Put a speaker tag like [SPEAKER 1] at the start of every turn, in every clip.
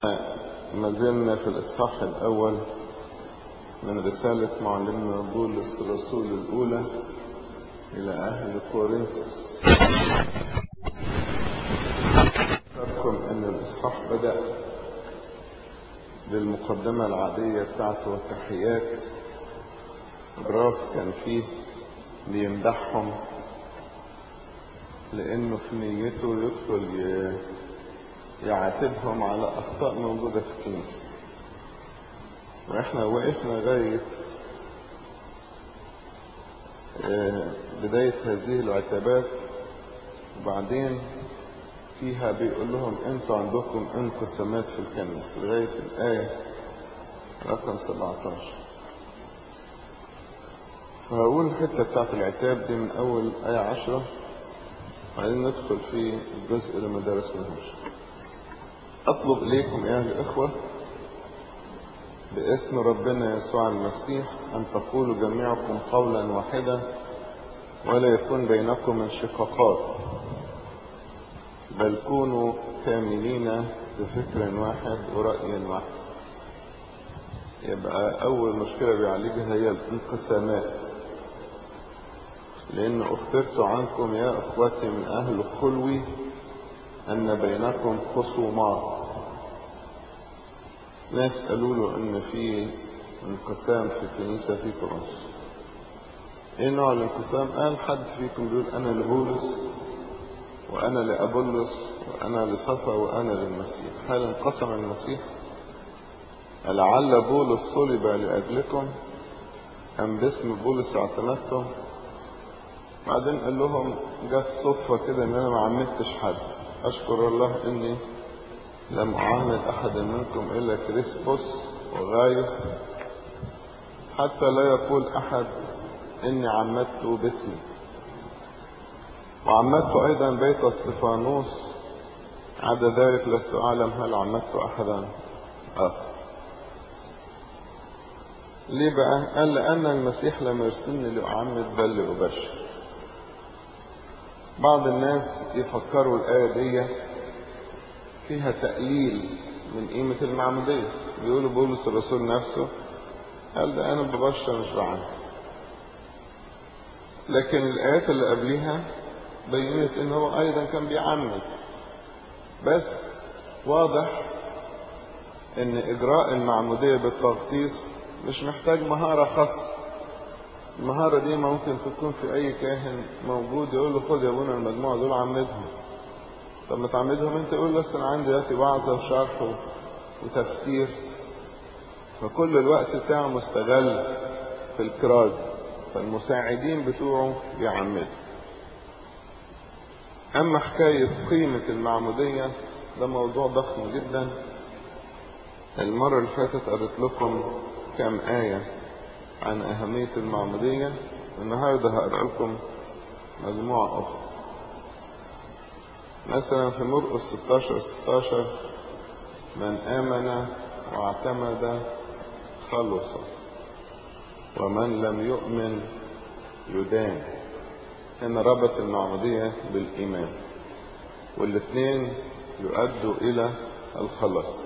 [SPEAKER 1] ما زلنا في الإصحاح الأول من رسالة معلمنا بولس الرسول الأولى إلى أهل كورنثوس. أذكركم أن الإصحاح بدأ بالمقدمة العادية بتاعته والتحيات. جراف كان فيه بيمدحهم لأنه في نيته يدخل يعاتبهم على أخطاء موجودة في الكنيسة، وإحنا وقفنا لغاية بداية هذه العتابات، وبعدين فيها بيقول لهم انتوا عندكم انقسامات في الكنيسة لغاية الآية رقم 17. فهقول الحتة بتاعت العتاب دي من أول آية 10، وبعدين ندخل في الجزء اللي ما درسناهوش. أطلب إليكم يا أهل الإخوة باسم ربنا يسوع المسيح أن تقولوا جميعكم قولا واحدا، ولا يكون بينكم انشقاقات، بل كونوا كاملين بفكر واحد ورأي واحد. يبقى أول مشكلة بيعالجها هي الانقسامات، لأن أخبرت عنكم يا أخوتي من أهل خلوي أن بينكم خصومات. ناس قالوا له أن في انقسام في الكنيسة في كورنثوس. إيه نوع الانقسام؟ قال حد فيكم بيقول أنا لبولس، وأنا لأبولس، وأنا لصفا، وأنا للمسيح. هل انقسم المسيح؟ لعل بولس صلب لأجلكم أم باسم بولس اعتمدتم؟ بعدين قال لهم جت صدفة كده إن أنا ما عمدتش حد، أشكر الله إني لم أعمد أحدا منكم إلا كريسبوس وغايوس، حتى لا يقول أحد إني عمدته باسمي. وعمدت أيضا بيت استفانوس، عدا ذلك لست أعلم هل عمدت أحدا آخر. ليه بقى؟ قال لأن المسيح لم يرسلني لأعمد بل لأبشر. بعض الناس يفكروا الآية دي فيها تقليل من قيمة المعمودية، بيقولوا بولس الرسول نفسه قال ده أنا ببشر مش بعمد. لكن الآيات اللي قبلها بينت إن هو أيضا كان بيعمد، بس واضح إن إجراء المعمودية بالتغطيس مش محتاج مهارة خاصة. المهارة دي ممكن تكون في أي كاهن موجود يقول له خد يا ابونا المجموعة دول عمدهم. طب ما تعمدهم انت، يقول بس انا عندي دلوقتي وعظة وشرح وتفسير، فكل الوقت بتاعه مستغل في الكراز، فالمساعدين بتوعه بيعمدوا. اما حكاية قيمة المعمودية ده موضوع ضخم جدا. المرة اللي فاتت قريت لكم كام آية عن أهمية المعمودية، النهاردة هقرأ لكم مجموعة أخرى. مثلا في مرقس 16 من آمن واعتمد خلص، ومن لم يؤمن يدان. هنا ربط المعمودية بالإيمان، والاثنين يؤدوا إلى الخلاص.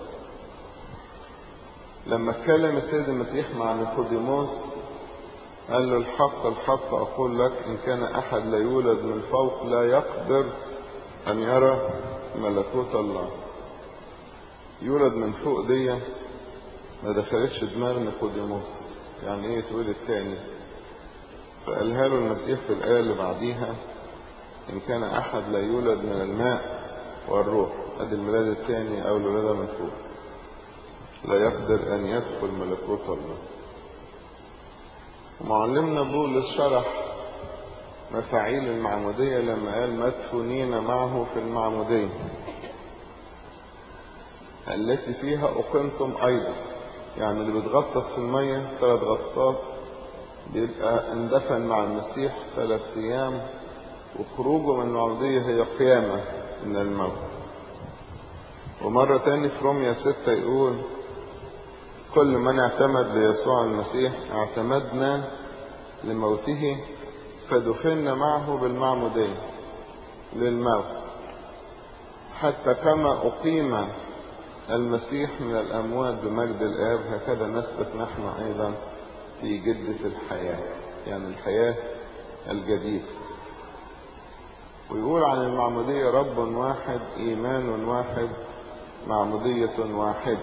[SPEAKER 1] لما اتكلم السيد المسيح مع نيقوديموس قال له الحق الحق أقول لك إن كان أحد لا يولد من فوق لا يقدر أن يرى ملكوت الله. يولد من فوق دي ما دخلتش دماغ نيقوديموس، يعني ايه تولد تاني؟ فقالها له المسيح في الآية اللي بعديها إن كان أحد لا يولد من الماء والروح، ادي الميلاد الثاني أو الولادة من فوق، لا يقدر أن يدخل ملكوت الله. معلمنا بولس شرح مفاعيل المعمودية لما قال مدفونين معه في المعمودية التي فيها أقمتم أيضا. يعني اللي بيتغطس في المية 3 غطسات بيبقى اندفن مع المسيح 3 أيام، وخروجه من المعمودية هي قيامة من الموت. ومرة تاني في رومية 6 يقول كل من اعتمد ليسوع المسيح اعتمدنا لموته، فدفنا معه بالمعمودية للموت، حتى كما أقيم المسيح من الأموات بمجد الآب، هكذا نثبت نحن أيضا في جدة الحياة، يعني الحياة الجديدة. ويقول عن المعمودية: رب واحد، إيمان واحد، معمودية واحد.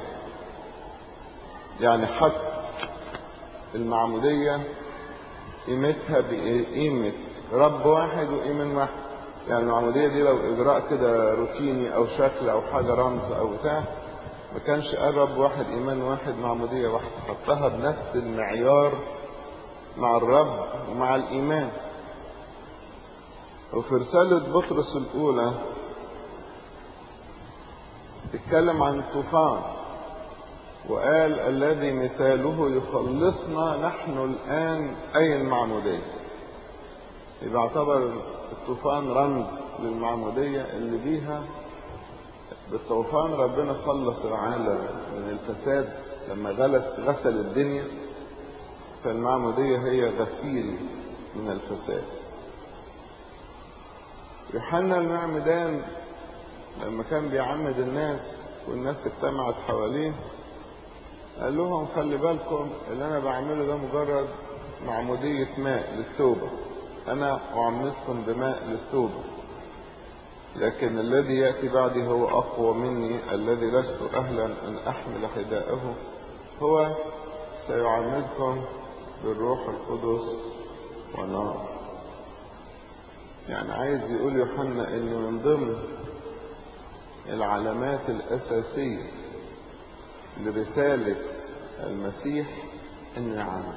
[SPEAKER 1] يعني حط المعمودية قيمتها بقيمة رب واحد وإيمان واحد. يعني المعمودية دي لو إجراء كده روتيني أو شكل أو حاجة رمز أو بتاع، ما كانش قال رب واحد إيمان واحد معمودية واحدة، حطها بنفس المعيار مع الرب ومع الإيمان. وفي رسالة بطرس الأولى اتكلم عن الطوفان وقال: الذي مثاله يخلصنا نحن الآن، أي المعمودية. يبقى اعتبر الطوفان رمز للمعمودية اللي بيها بالطوفان ربنا خلص العالم من الفساد لما غسل الدنيا. فالمعمودية هي غسيل من الفساد. يوحنا المعمدان لما كان بيعمد الناس والناس اجتمعت حواليه، قال لهم: خلي بالكم، اللي انا بعمله ده مجرد معمودية ماء للتوبة، انا اعمدكم بماء للتوبة، لكن الذي يأتي بعدي هو اقوى مني، الذي لست اهلا ان احمل حذاءه، هو سيعمدكم بالروح القدس ونار. يعني عايز يقول يوحنا انه من ضمن العلامات الاساسية لرسالة المسيح انه يعمد.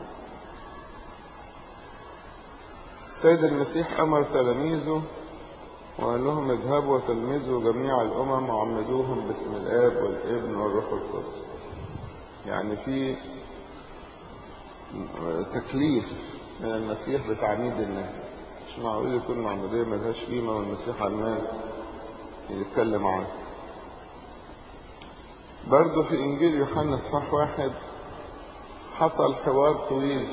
[SPEAKER 1] السيد المسيح امر تلاميذه وقال لهم: اذهبوا وتلمذوا جميع الامم وعمدوهم باسم الاب والابن والروح القدس. يعني في تكليف من المسيح بتعميد الناس. مش معقول يكون معمودية ملهاش قيمة والمسيح عمال يتكلم عنها. برضو في انجيل يوحنا اصحاح 1 حصل حوار طويل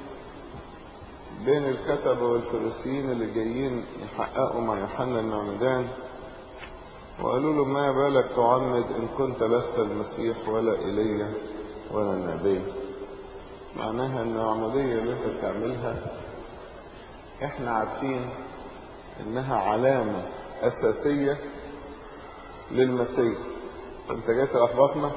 [SPEAKER 1] بين الكتبة والفريسيين اللي جايين يحققوا مع يوحنا المعمدان، وقالوا له: ما بالك تعمد إن كنت لست المسيح ولا إيليا ولا النبي. معناها ان العمودية اللي انت بتعملها احنا عارفين انها علامة اساسية للمسيح، انت جاي تلخبطنا.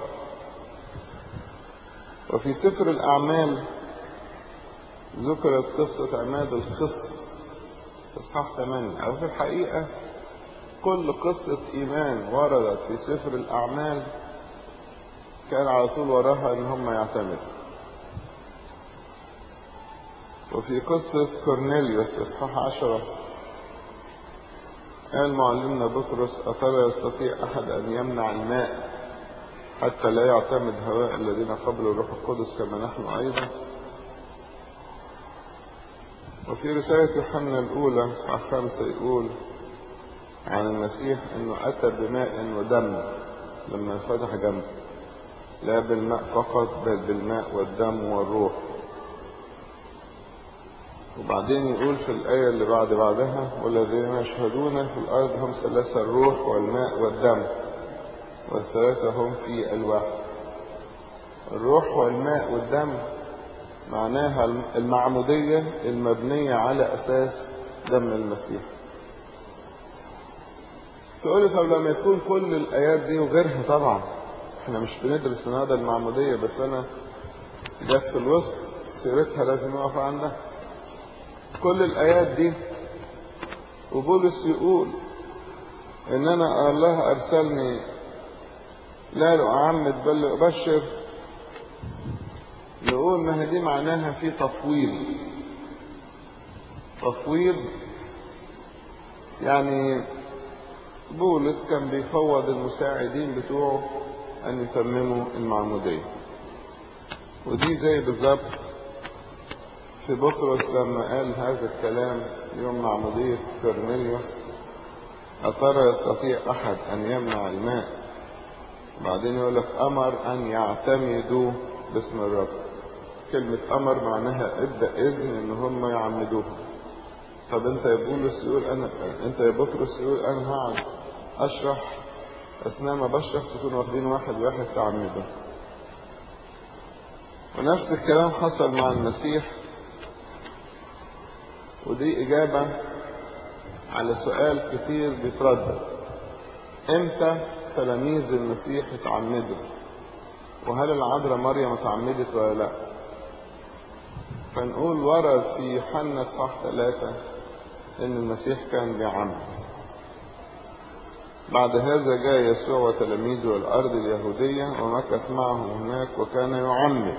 [SPEAKER 1] وفي سفر الاعمال ذكرت قصة عماد الخص اصحاح 8. او في الحقيقة كل قصة ايمان وردت في سفر الاعمال كان على طول وراها ان هم يعتمدوا. وفي قصة كورنيليوس اصحاح 10 قال معلمنا بطرس: أترى يستطيع أحد أن يمنع الماء حتى لا يعتمد هؤلاء الذين قبلوا الروح القدس كما نحن أيضا؟ وفي رسالة يوحنا الأولى اصحاح 5 يقول عن المسيح أنه أتى بماء ودم لما فتح جنبه، لا بالماء فقط بل بالماء والدم والروح. وبعدين يقول في الآية اللي بعدها: والذين يشهدون في الأرض هم ثلاثة: الروح والماء والدم، والثلاثة هم في الواحد. الروح والماء والدم معناها المعمودية المبنية على أساس دم المسيح. تقولي: طب لما يكون كل الآيات دي وغيرها، طبعا احنا مش بندرس هذا المعمودية بس، أنا جت في الوسط سيرتها لازم أقف عندها. كل الآيات دي وبولس يقول إن أنا الله أرسلني لا لأعمد بل لأبشر، نقول ما هي دي معناها في تفويض. يعني بولس كان بيفوض المساعدين بتوعه أن يتمموا المعمودية. ودي زي بالظبط في بطرس لما قال هذا الكلام يوم معمودية كورنيليوس: أترى يستطيع أحد أن يمنع الماء؟ بعدين يقول لك: أمر أن يعتمدوا باسم الرب. كلمة أمر معناها ادى إذن إن هم يعمدوها. طب أنت يا بولس يقول أنت يا بطرس يقول أنا هقعد أشرح أثناء ما بشرح تكونوا واخدين واحد واحد تعمدوا. ونفس الكلام حصل مع المسيح، ودي إجابة على سؤال كتير بيتردد: امتى تلاميذ المسيح اتعمدوا؟ وهل العذراء مريم اتعمدت ولا لا؟ فنقول ورد في يوحنا اصحاح 3 ان المسيح كان بيعمد. بعد هذا جاء يسوع وتلاميذه الارض اليهودية ومكث معهم هناك وكان يعمد،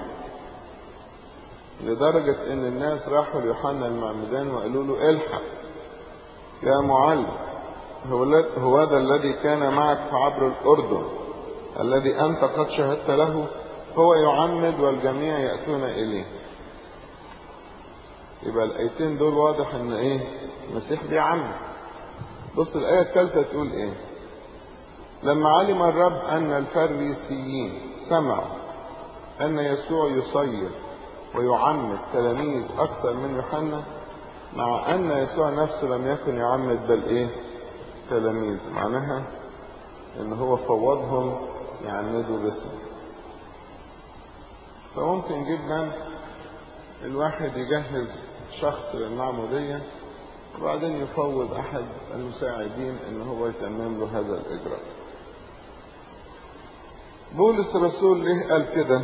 [SPEAKER 1] لدرجة ان الناس راحوا ليوحنا المعمدان وقالوا له: الحق يا معلم، هو هذا الذي كان معك في عبر الأردن الذي أنت قد شهدت له هو يعمد والجميع يأتون إليه. يبقى الآيتين دول واضح ان المسيح بيعمد. بص الآية الثالثة تقول لما علم الرب أن الفريسيين سمعوا أن يسوع يصير ويعمد تلاميذ أكثر من يوحنا، مع أن يسوع نفسه لم يكن يعمد بل تلاميذ، معناها ان هو فوضهم يعمدوا باسمه. فممكن جدا الواحد يجهز شخص للمعمودية وبعدين يفوض احد المساعدين ان هو يتمم له هذا الاجراء. بولس الرسول ليه قال كده؟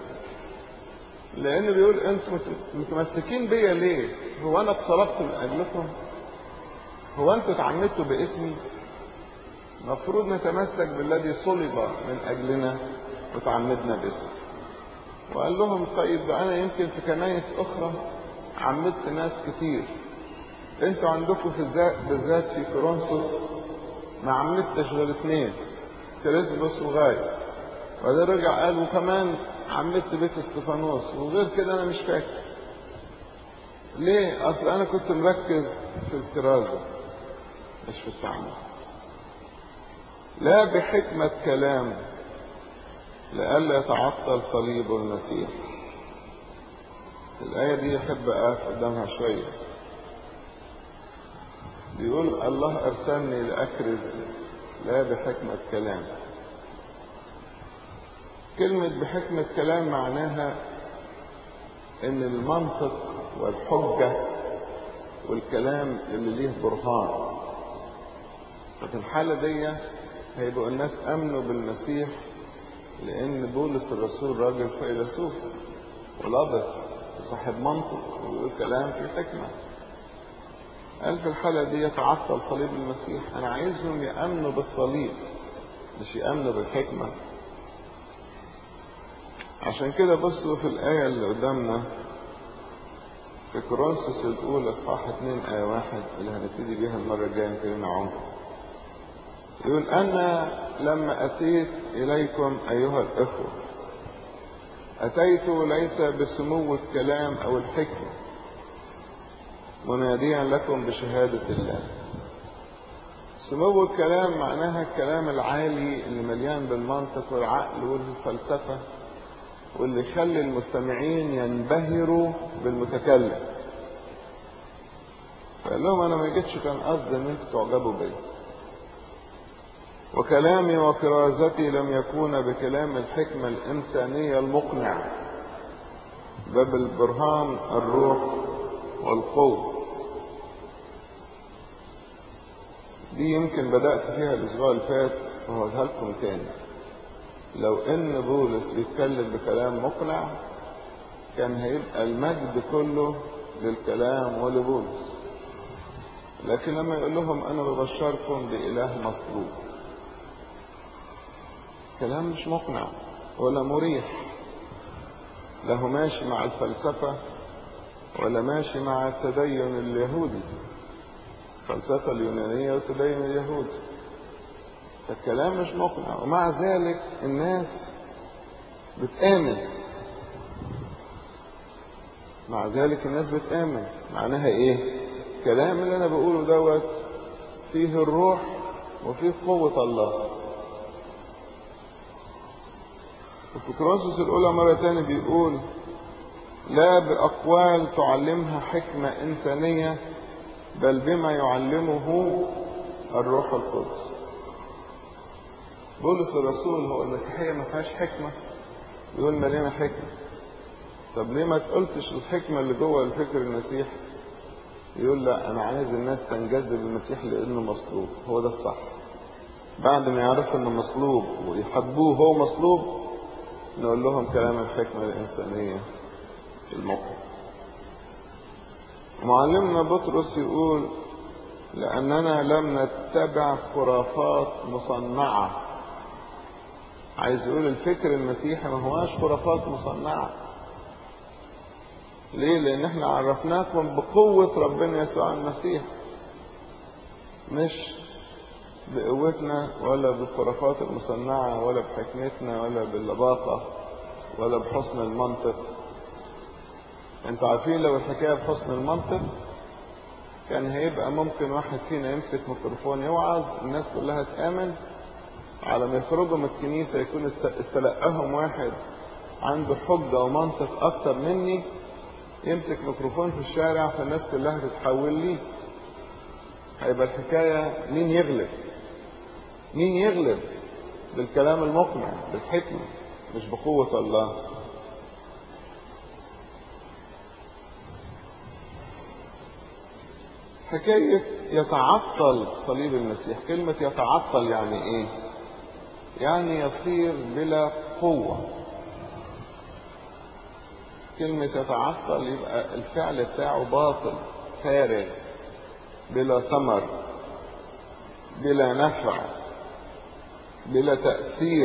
[SPEAKER 1] لانه بيقول انتم متمسكين بيا ليه؟ هو انا اتصلبت من اجلكم؟ هو انتم اتعمدتوا باسمي؟ مفروض نتمسك بالذي صلب من اجلنا وتعمدنا باسمه. وقال لهم: طيب انا يمكن في كنايس اخرى عمدت ناس كتير، انتوا عندكم بالذات في كورنثوس ما عمدتش غير 2، كريسبوس وغايس. وبعدين رجع قال: وكمان عمدت بيت استفانوس، وغير كده انا مش فاكر. ليه؟ اصل انا كنت مركز في الكرازة مش في التعمد. لا بحكمة كلام لئلا يتعطل صليب المسيح. الآية دي يحب أقف قدامها شوية. بيقول: الله أرسلني لأكرز لا بحكمة كلام. كلمة بحكمة كلام معناها إن المنطق والحجة والكلام اللي ليه برهان. ففي الحالة دي هيبقوا الناس أمنوا بالمسيح، لأن بولس الرسول راجل فيلسوف ولابط وصاحب منطق ويقول كلام في حكمة. قال في الحالة دي يتعطل صليب المسيح. أنا عايزهم يأمنوا بالصليب مش يأمنوا بالحكمة. عشان كده بصوا في الآية اللي قدامنا في كورنثوس الأولى اصحاح 2 آية 1 اللي هنبتدي بيها المرة الجاية يمكن نعوم. يقول: أنا لما أتيت إليكم أيها الإخوة أتيت ليس بسمو الكلام أو الحكمة مناديا لكم بشهادة الله. سمو الكلام معناها الكلام العالي اللي مليان بالمنطق والعقل والفلسفة، واللي يخلي المستمعين ينبهروا بالمتكلم. فقال لهم: أنا ما جيتش كان قصدي إن أنتوا تعجبوا بيا، وكلامي وكرازتي لم يكون بكلام الحكمة الإنسانية المقنع بل بالبرهان الروح والقوة. دي يمكن بدأت فيها الأسبوع اللي فات وهقولها لكم تاني. لو إن بولس بيتكلم بكلام مقنع كان هيبقى المجد كله للكلام ولبولس، لكن لما يقول لهم أنا ببشركم بإله مصلوب، كلام مش مقنع ولا مريح، لا هو ماشي مع الفلسفة ولا ماشي مع التدين اليهودي، الفلسفة اليونانية والتدين اليهودي. الكلام مش مقنع، ومع ذلك الناس بتآمن. مع ذلك الناس بتآمن. معناها ايه؟ الكلام اللي انا بقوله دوت فيه الروح وفيه قوة الله. وفي كورنثوس الأولى مرة تاني بيقول: لا بأقوال تعلمها حكمة إنسانية بل بما يعلمه الروح القدس. بولس الرسول هو المسيحية ما فيهاش حكمة؟ يقول مليانة حكمة. طب ليه ما تقولتش الحكمة اللي جوه الفكر المسيح؟ يقول لا، أنا عايز الناس تنجذب المسيح لأنه مصلوب، هو ده الصح. بعد ما يعرفوا إنه مصلوب ويحبوه هو مصلوب، نقول لهم كلام الحكمة الإنسانية المقنع. معلمنا بطرس يقول لأننا لم نتبع خرافات مصنعة. عايز يقول الفكر المسيحي ما هواش خرافات مصنعة. ليه؟ لأن احنا عرفناكم بقوة ربنا يسوع المسيح، مش بقوتنا ولا بالخرافات المصنعة ولا بحكمتنا ولا باللباقة ولا بحسن المنطق. انتوا عارفين لو الحكاية بحسن المنطق كان هيبقى ممكن واحد فينا يمسك ميكروفون يوعظ الناس كلها تآمن، على ما يخرجوا من الكنيسة يكون استلقاهم واحد عنده حجة ومنطق أكتر مني، يمسك ميكروفون في الشارع فالناس كلها تتحول ليه. هيبقى الحكاية مين يغلب؟ مين يغلب؟ بالكلام المقنع، بالحكمة، مش بقوة الله. حكاية يتعطل صليب المسيح، كلمة يتعطل يعني ايه؟ يعني يصير بلا قوة. كلمة يتعطل يبقى الفعل بتاعه باطل، فارغ، بلا ثمر، بلا نفع، بلا تأثير،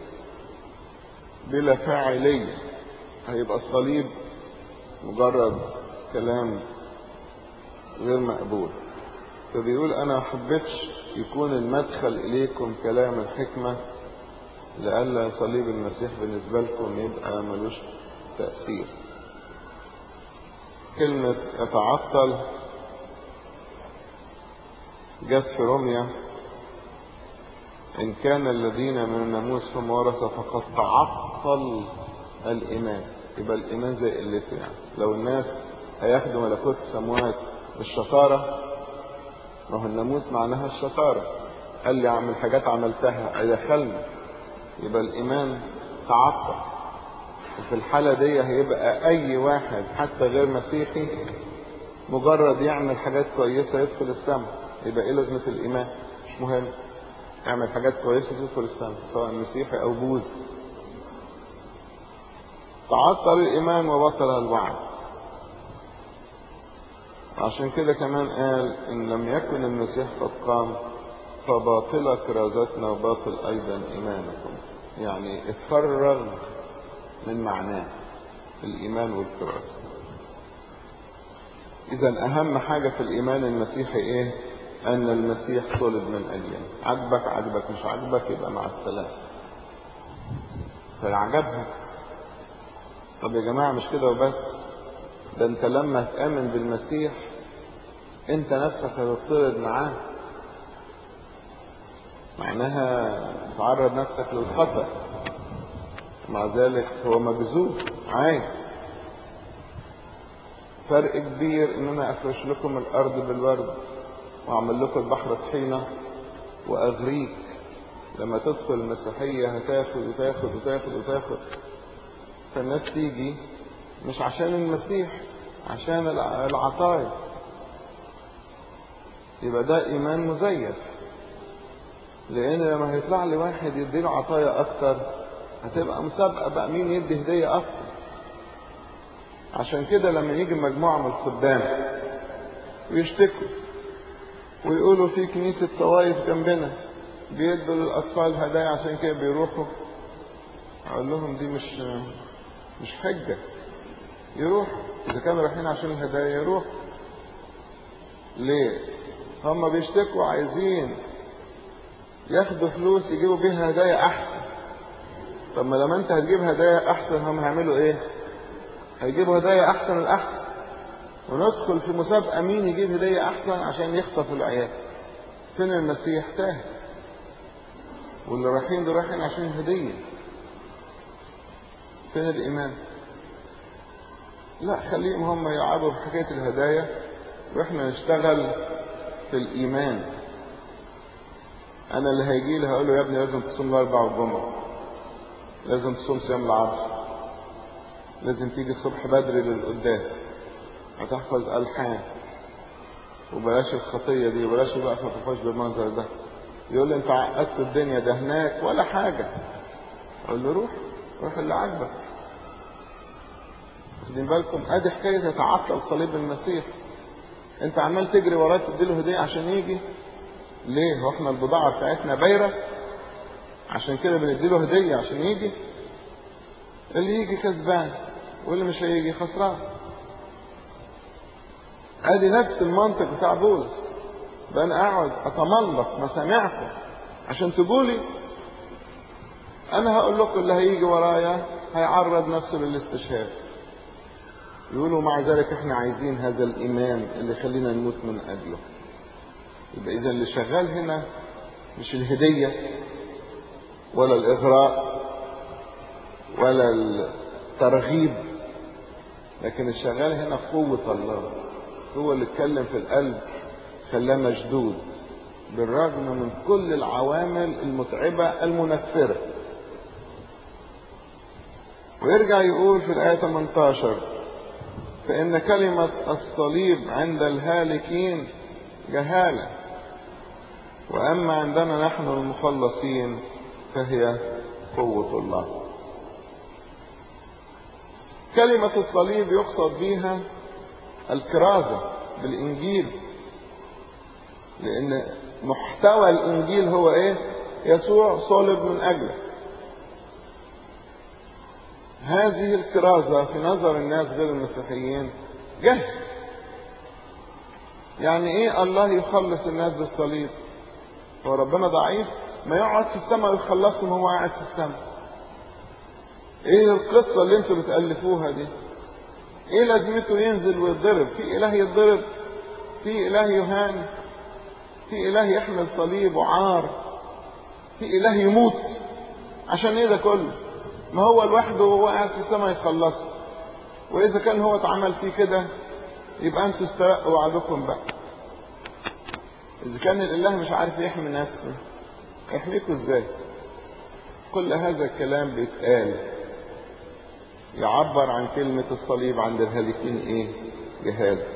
[SPEAKER 1] بلا فاعلية. هيبقى الصليب مجرد كلام غير مقبول. فبيقول أنا محبتش يكون المدخل إليكم كلام الحكمة، لألا صليب المسيح بالنسبة لكم يبقى ملوش تأثير. كلمة يتعطل جت في روميا إن كان الذين من الناموس هم ورثة فقد تعطل الإيمان. يبقى الإيمان زي قلته. يعني لو الناس هياخدوا ملكوت السماوات بالشطارة، ما هو الناموس معناها الشطارة، قال لي اعمل حاجات عملتها هيدخلني، يبقى الإيمان تعطل. وفي الحالة دي هيبقى أي واحد حتى غير مسيحي مجرد يعمل حاجات كويسة يدخل السماء. يبقى إيه لازمة الإيمان؟ مش مهم، يعمل حاجات كويسة تدخل السماء سواء مسيحي أو بوذي. تعطل الإيمان وبطل الوعد. عشان كده كمان قال إن لم يكن المسيح قد قام فباطلة كرازتنا وباطل أيضا إيمانكم. يعني اتفرغ من معناه الإيمان والكرازة. إذا أهم حاجة في الإيمان المسيحي إيه؟ أن المسيح صلب من أجلنا. عجبك عجبك، مش عجبك يبقى مع السلامة. فعجبها. طب يا جماعة مش كده وبس، ده أنت لما تآمن بالمسيح أنت نفسك هتطرد معاه، معناها تعرض نفسك للخطر. مع ذلك هو مجذوب عايز. فرق كبير ان انا افرش لكم الارض بالورد واعمل لكم البحر طحينة واغريك. لما تدخل المسيحية هتاخد وتاخد وتاخد وتاخد. فالناس تيجي مش عشان المسيح، عشان العطايا. يبقى ده ايمان مزيف. لان لما هيطلع لي واحد يديله عطايا اكتر هتبقى مسابقة بقى مين يدي هدية اكتر. عشان كده لما يجي مجموعة من الخدام ويشتكوا ويقولوا في كنيسة طوائف جنبنا بيدوا للأطفال هدايا عشان كده بيروحوا، أقول لهم دي مش حجة. يروح إذا كانوا رايحين عشان الهدايا يروح. ليه؟ هم بيشتكوا عايزين ياخدوا فلوس يجيبوا بيها هدايا أحسن. طب ما لما أنت هتجيب هدايا أحسن هم هيعملوا إيه؟ هيجيبوا هدايا أحسن الأحسن، وندخل في مسابقة مين يجيب هدية أحسن عشان يخطفوا العيال. فين المسيح؟ تاه. واللي رايحين دول رايحين عشان هدية. فين الإيمان؟ لا، خليهم هم يلعبوا في حكاية الهدايا واحنا نشتغل في الإيمان. انا اللي هيجي لي هقول له يا ابني لازم تصوم الاربع والجمعه، لازم تصوم صيام العصر، لازم تيجي الصبح بدري للقداس، هتحفظ الحان، وبلاش الخطيه دي، وبلاش بقى ما تخش بالمنظر ده. يقول لي انت عقدت الدنيا، ده هناك ولا حاجه. اقول له روح اللي عاجبك. خدين بالكم، ادي حكايه يتعطل صليب المسيح. انت عمال تجري وراه تديله هديه عشان يجي. ليه؟ هو احنا البضاعه بتاعتنا بايره عشان كده بنديله هديه عشان يجي؟ اللي يجي كسبان واللي مش هيجي خسران. ادي نفس المنطق بتاع بولس. ده انا اقعد اتملق مسامعكم عشان تقولي؟ انا هقول لكم اللي هيجي ورايا هيعرض نفسه للاستشهاد. يقولوا مع ذلك احنا عايزين هذا الايمان اللي يخلينا نموت من اجله. يبقى اذا اللي شغال هنا مش الهدية ولا الاغراء ولا الترغيب، لكن الشغال هنا قوة الله. هو اللي اتكلم في القلب خلاه مشدود بالرغم من كل العوامل المتعبة المنفرة. ويرجع يقول في الآية 18: فإن كلمة الصليب عند الهالكين جهالة، وأما عندنا نحن المخلصين فهي قوة الله. كلمة الصليب يقصد بها الكرازة بالإنجيل، لأن محتوى الإنجيل هو إيه؟ يسوع صلب من أجله. هذه الكرازة في نظر الناس غير المسيحيين جهل. يعني إيه الله يخلص الناس بالصليب؟ هو ربنا ضعيف؟ ما يقعد في السماء ويخلصهم وهو قاعد في السماء. ايه القصة اللي انتوا بتألفوها دي؟ ايه لازمته ينزل ويتضرب؟ في اله يتضرب؟ في اله يهان؟ في اله يحمل صليب وعار؟ في اله يموت؟ عشان ايه ده كله؟ ما هو لوحده وهو قاعد في السماء يخلصه. واذا كان هو اتعمل فيه كده يبقى انتوا استرقوا وعدكم بقى. اذا كان الاله مش عارف يحمي نفسه يحميكوا ازاي؟ كل هذا الكلام بيتقال يعبر عن كلمة الصليب عند الهالكين ايه؟ جهالة.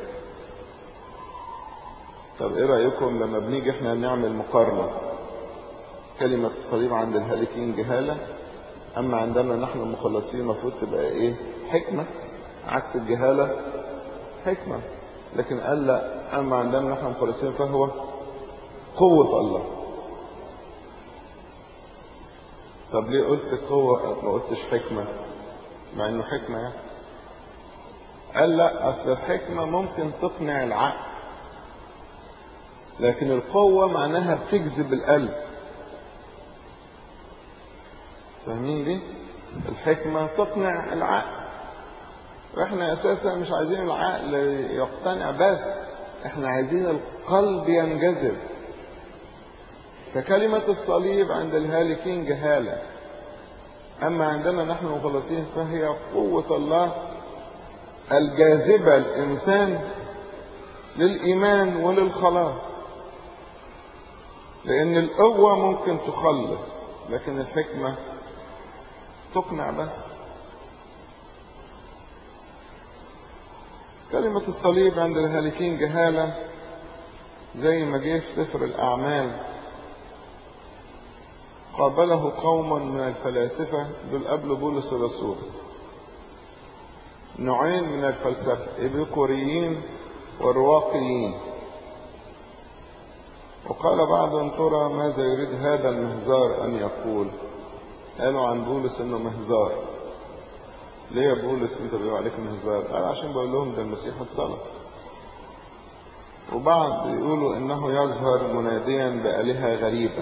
[SPEAKER 1] طب ايه رأيكم لما بنيجي احنا نعمل مقارنة؟ كلمة الصليب عند الهالكين جهالة، اما عندنا نحن المخلصين المفروض تبقى ايه؟ حكمة. عكس الجهالة حكمة. لكن قال لا، اما عندنا نحن المخلصين فهو قوة الله. طب ليه قلت قوة ما قلتش حكمة؟ مع انه حكمة يعني. قال لا، اصل الحكمة ممكن تقنع العقل، لكن القوة معناها بتجذب القلب. فاهمين دي؟ الحكمة تقنع العقل، واحنا اساسا مش عايزين العقل يقتنع بس، احنا عايزين القلب ينجذب. فكلمة الصليب عند الهالكين جهالة، اما عندنا نحن المخلصين فهي قوة الله الجاذبة الانسان للايمان وللخلاص. لان القوة ممكن تخلص لكن الحكمة تقنع بس. كلمة الصليب عند الهالكين جهالة زي ما جه في سفر الأعمال، قابله قوما من الفلاسفة دول قبل بولس الرسول، نوعين من الفلسفة، إبيقوريين ورواقيين. وقال بعضهم ترى ماذا يريد هذا المهزار أن يقول؟ قالوا عن بولس إنه مهزار. ليه يا بولس انت بيقول عليك مهزار؟ قال عشان بقول لهم ده المسيح اتصلب. وبعض يقولوا انه يظهر مناديا بآلهة غريبة،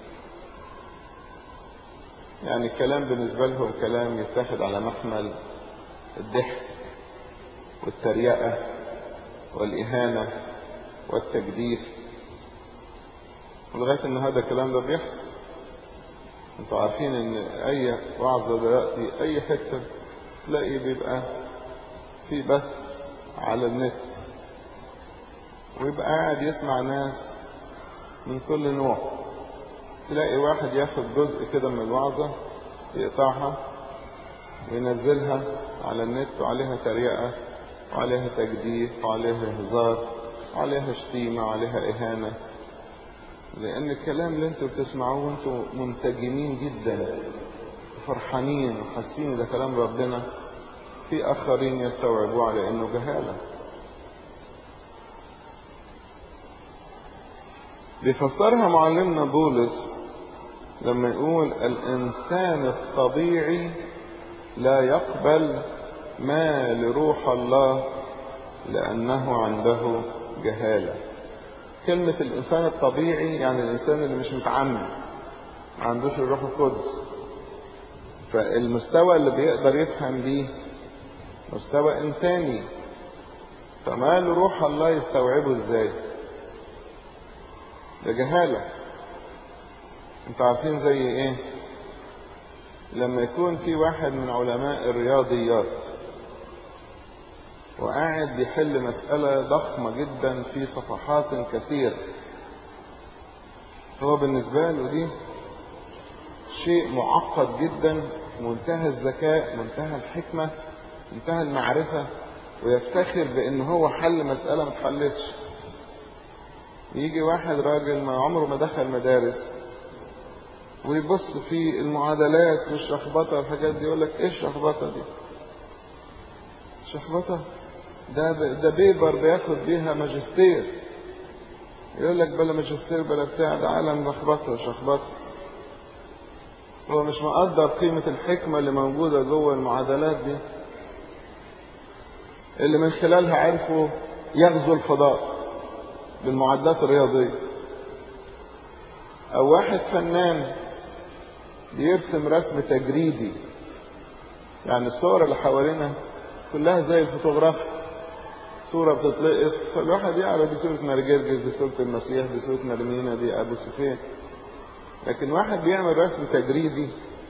[SPEAKER 1] يعني الكلام بالنسبة لهم كلام يتاخد على محمل الضحك والتريقة والإهانة والتجديف. ولغاية ان هذا الكلام ده بيحصل. انتوا عارفين ان اي وعظة دلوقتي اي حتة تلاقي بيبقى في بث على النت، ويبقى قاعد يسمع ناس من كل نوع، تلاقي واحد ياخد جزء كده من الوعظة يقطعها وينزلها على النت وعليها تريقة وعليها تجديف وعليها هزار وعليها شتيمة وعليها إهانة، لأن الكلام اللي انتوا بتسمعوه وانتوا منسجمين جدا فرحانين وحاسين ده كلام ربنا، في آخرين يستوعبوه على إنه جهالة. بيفسرها معلمنا بولس لما يقول الإنسان الطبيعي لا يقبل ما لروح الله لأنه عنده جهالة. كلمة الإنسان الطبيعي يعني الإنسان اللي مش متعمد، ما عندوش الروح القدس، فالمستوى اللي بيقدر يفهم بيه مستوى إنساني، فما لروح الله يستوعبه إزاي؟ ده جهالة. انتوا عارفين زي ايه؟ لما يكون في واحد من علماء الرياضيات وقاعد بيحل مسألة ضخمة جدا في صفحات كثيرة، هو بالنسبة له دي شيء معقد جدا، منتهى الذكاء، منتهى الحكمة، منتهى المعرفة، ويفتخر بأنه هو حل مسألة ما اتحلتش. يجي واحد راجل ما عمره ما دخل مدارس ويبص في المعادلات والشخبطة والحاجات دي، يقول لك ايه الشخبطة دي؟ شخبطة ده بيبر بياخد بيها ماجستير، يقول لك بلا ماجستير بلا بتاع، ده عالم لخبطة وشخبطة. هو مش مقدر قيمة الحكمة اللي موجودة جوه المعادلات دي، اللي من خلالها عرفوا يغزو الفضاء بالمعادلات الرياضية. او واحد فنان بيرسم رسم تجريدي، يعني الصور اللي حوالينا كلها زي الفوتوغرافي، صورة بتتلقط فالواحد يعرف دي صورة مرجرجس، دي صورة المسيح، دي صورة مرمينا، دي أبو سفين. لكن واحد بيعمل رسم تجريدي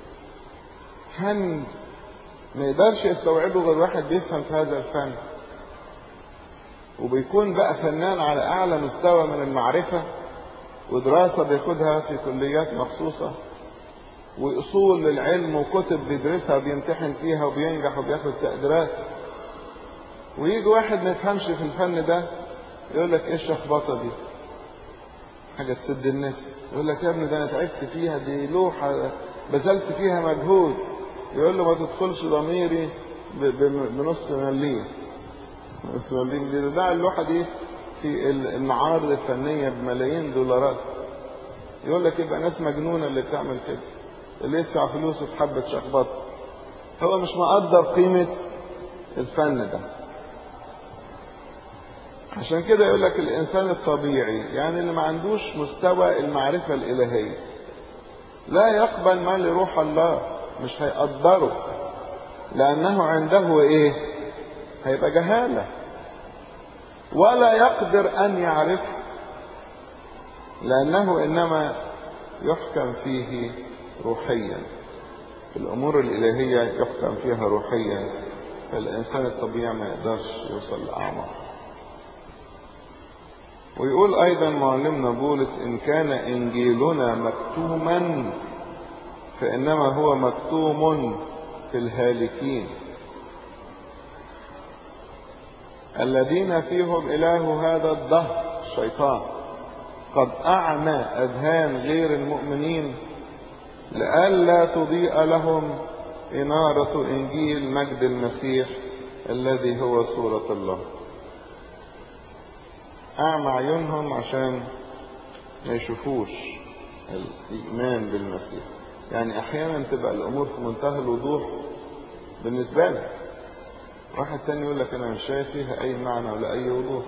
[SPEAKER 1] فن ما يقدرش يستوعبه غير واحد بيفهم في هذا الفن، وبيكون بقى فنان على أعلى مستوى من المعرفة، ودراسة بياخدها في كليات مخصوصة، وأصول للعلم وكتب بيدرسها وبيمتحن فيها وبينجح وبياخد تقديرات. ويجي واحد ما يفهمش في الفن ده يقول لك ايه الشخبطة دي؟ حاجة تسد النفس. يقول لك يا ابني ده انا تعبت فيها، دي لوحة بذلت فيها مجهود. يقول له ما تدخلش ضميري بنص مليم. نص مليم دي ده اللوحة دي في المعارض الفنية بملايين دولارات. يقول لك يبقى ناس مجنونة اللي بتعمل كده، اللي يدفع فلوسه في حبة شخبطة. هو مش مقدر قيمة الفن ده. عشان كده يقول لك الإنسان الطبيعي يعني اللي ما عندوش مستوى المعرفة الإلهية لا يقبل ما لروح الله، مش هيقدره، لأنه عنده إيه؟ هيبقى جهالة، ولا يقدر أن يعرفه، لأنه إنما يحكم فيه روحيا. الأمور الإلهية يحكم فيها روحيا، فالإنسان الطبيعي ما يقدرش يوصل لأعماق. ويقول أيضا معلمنا بولس إن كان إنجيلنا مكتوما فإنما هو مكتوم في الهالكين الذين فيهم إله هذا الدهر الشيطان قد أعمى أذهان غير المؤمنين لئلا تضيء لهم إنارة إنجيل مجد المسيح الذي هو صورة الله. أعمى عيونهم عشان ما يشوفوش الإيمان بالمسيح. يعني أحيانا تبقى الأمور في منتهى الوضوح بالنسبة لك، واحد تاني يقول لك أنا مش شايف فيها أي معنى ولا أي وضوح.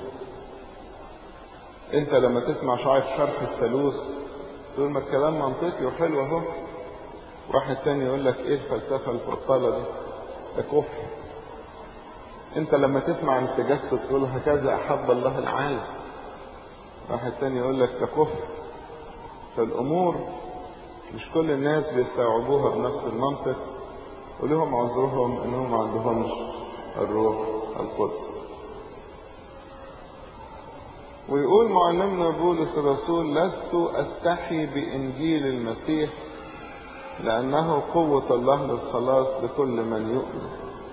[SPEAKER 1] أنت لما تسمع شرح الثالوث تقول ما الكلام منطقي وحلو أهو، واحد تاني يقول لك إيه الفلسفة الفرطالة دي؟ ده كفر. أنت لما تسمع عن التجسد تقول هكذا أحب الله العالم، واحد تاني يقول لك ده كفر. فالأمور مش كل الناس بيستوعبوها بنفس المنطق، ولهم عذرهم انهم ما عندهمش الروح القدس. ويقول معلمنا بولس الرسول: لست أستحي بإنجيل المسيح لأنه قوة الله للخلاص لكل من يؤمن.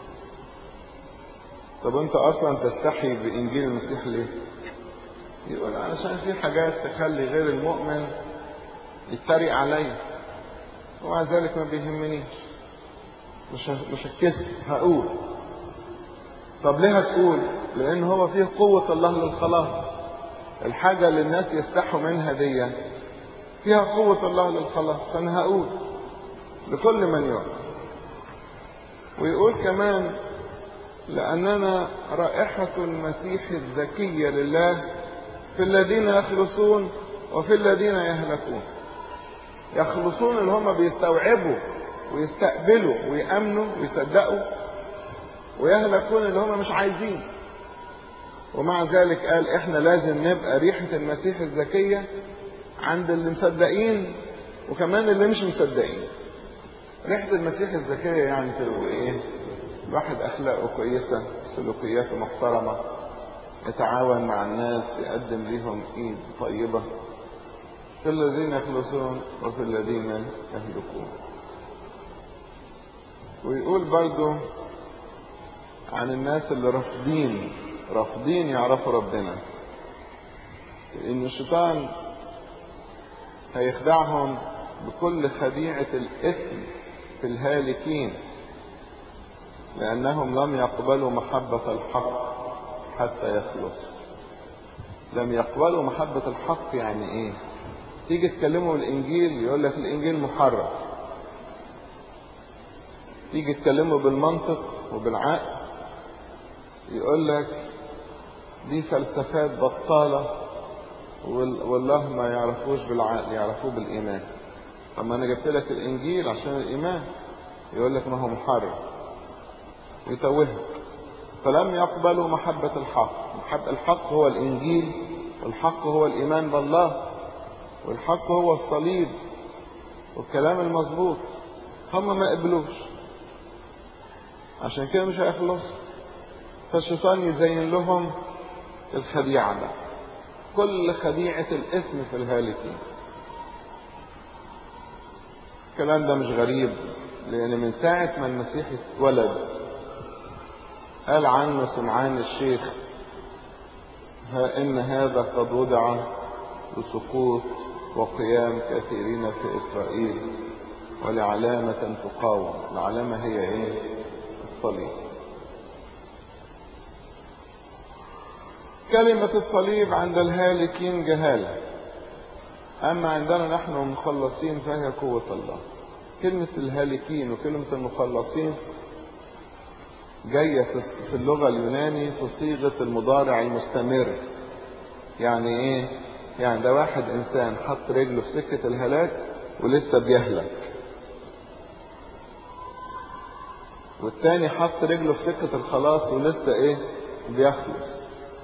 [SPEAKER 1] طب أنت أصلا تستحي بإنجيل المسيح ليه؟ يقول: علشان في حاجات تخلي غير المؤمن يتريق عليا، ومع ذلك ما بيهمنيش، مش هتكسف، هقول. طب ليه هتقول؟ لأن هو فيه قوة الله للخلاص. الحاجة اللي الناس يستحوا منها دي فيها قوة الله للخلاص، فأنا هقول لكل من يؤمن. ويقول كمان: لأننا رائحة المسيح الزكية لله في الذين يخلصون وفي الذين يهلكون. يخلصون اللي هم بيستوعبوا ويستقبلوا ويأمنوا ويصدقوا، ويهلكون اللي هم مش عايزين. ومع ذلك قال احنا لازم نبقى ريحة المسيح الزكية عند اللي مصدقين وكمان اللي مش مصدقين. ريحة المسيح الزكية يعني تبقى ايه؟ الواحد اخلاقه كويسة، سلوكياته محترمة، يتعاون مع الناس، يقدم ليهم ايد طيبة. في الذين يخلصون وفي الذين يهلكون. ويقول برضو عن الناس اللي رافضين يعرفوا ربنا، لأن الشيطان هيخدعهم بكل خديعة الإثم في الهالكين، لأنهم لم يقبلوا محبة الحق حتى يخلصوا. لم يقبلوا محبة الحق يعني إيه؟ تيجي تكلموا الإنجيل يقول لك الإنجيل محرف. تيجي تكلموا بالمنطق وبالعقل يقول لك دي فلسفات بطالة، والله ما يعرفوش بالعقل، يعرفوه بالإيمان. أما أنا جبت لك الإنجيل عشان الإيمان، يقول لك ما هو محرف، يتوهك. فلم يقبلوا محبة الحق. الحق هو الإنجيل، والحق هو الإيمان بالله، والحق هو الصليب والكلام المظبوط. هم ما قبلوش، عشان كده مش هيخلصوا. فالشيطان يزين لهم الخديعة بقى، كل خديعة الإثم في الهالكين. الكلام ده مش غريب، لأن من ساعة ما المسيح اتولد قال عنه سمعان الشيخ: ها إن هذا قد وضع لسقوط وقيام كثيرين في إسرائيل ولعلامة تقاوم. العلامة هي إيه؟ الصليب. كلمة الصليب عند الهالكين جهالة، أما عندنا نحن المخلصين فهي قوة الله. كلمة الهالكين وكلمة المخلصين جاية في اللغة اليوناني في صيغة المضارع المستمر. يعني إيه؟ يعني ده واحد إنسان حط رجله في سكة الهلاك ولسه بيهلك، والتاني حط رجله في سكة الخلاص ولسه إيه؟ بيخلص.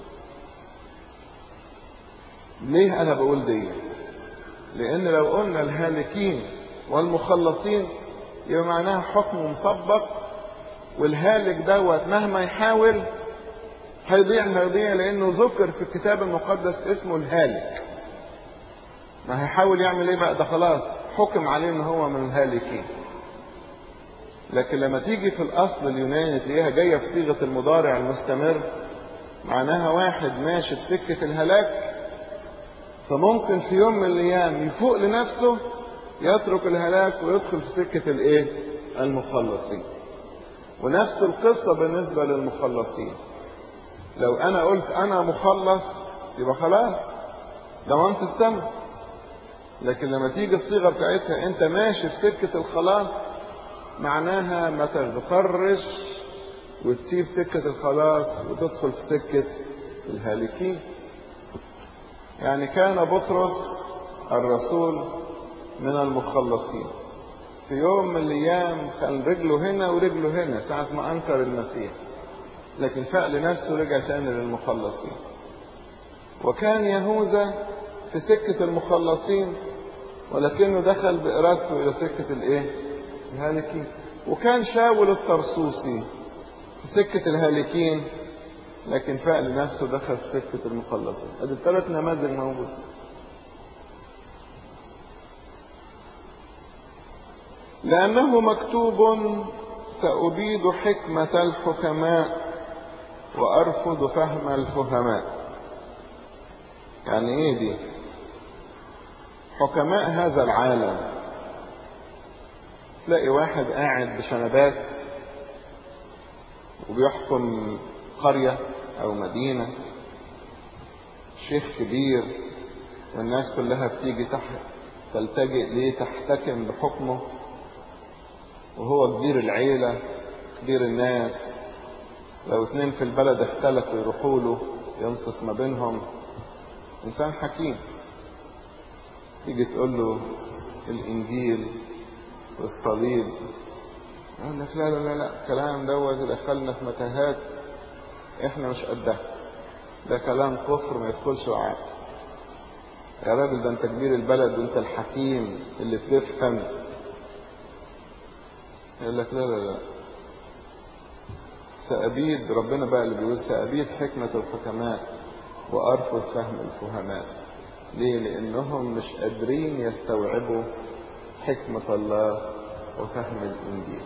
[SPEAKER 1] ليه أنا بقول دي؟ لأن لو قلنا الهالكين والمخلصين يبقى معناها حكم مسبق، والهالك دوت مهما يحاول هيضيع، لأنه ذكر في الكتاب المقدس اسمه الهالك. ما هيحاول يعمل ايه بقى؟ ده خلاص حكم عليه ان هو من الهالكين. لكن لما تيجي في الأصل اليوناني تلاقيها جاية في صيغة المضارع المستمر، معناها واحد ماشي في سكة الهلاك، فممكن في يوم من الأيام يفوق لنفسه، يترك الهلاك ويدخل في سكة الايه؟ المخلصين. ونفس القصة بالنسبة للمخلصين. لو أنا قلت أنا مخلص يبقى خلاص ضمنت السماء. لكن لما تيجي الصيغة بتاعتها أنت ماشي في سكة الخلاص، معناها ما تغترش وتسيب سكة الخلاص وتدخل في سكة الهالكين. يعني كان بطرس الرسول من المخلصين. في يوم من الأيام كان رجله هنا ورجله هنا ساعة ما أنكر المسيح، لكن فاق لنفسه رجع تاني للمخلصين. وكان يهوذا في سكة المخلصين، ولكنه دخل بإرادته إلى سكة الإيه؟ الهالكين. وكان شاول الطرسوسي في سكة الهالكين، لكن فاق لنفسه دخل في سكة المخلصين. ادي الثلاث نماذج موجودة. لأنه مكتوب سأبيد حكمة الحكماء وأرفض فهم الفهماء. يعني ايه دي؟ حكماء هذا العالم، تلاقي واحد قاعد بشنبات وبيحكم قرية أو مدينة، شيخ كبير، والناس كلها بتيجي تلتجئ ليه، تحتكم بحكمه، وهو كبير العيلة كبير الناس. لو اتنين في البلد اختلفوا يروحوا له ينصف ما بينهم. إنسان حكيم. تيجي تقول له الإنجيل والصليب، يقول لك لا لا لا لا، الكلام دوت دخلنا في متاهات احنا مش قدها، ده كلام كفر ما يدخلش العقل. يا راجل ده انت كبير البلد وانت الحكيم اللي بتفهم. يقول لك لا لا لا، سأبيد، ربنا بقى اللي بيقول سأبيد حكمة الحكماء وأرفض فهم الفهماء. ليه؟ لأنهم مش قادرين يستوعبوا حكمة الله وفهم الإنجيل.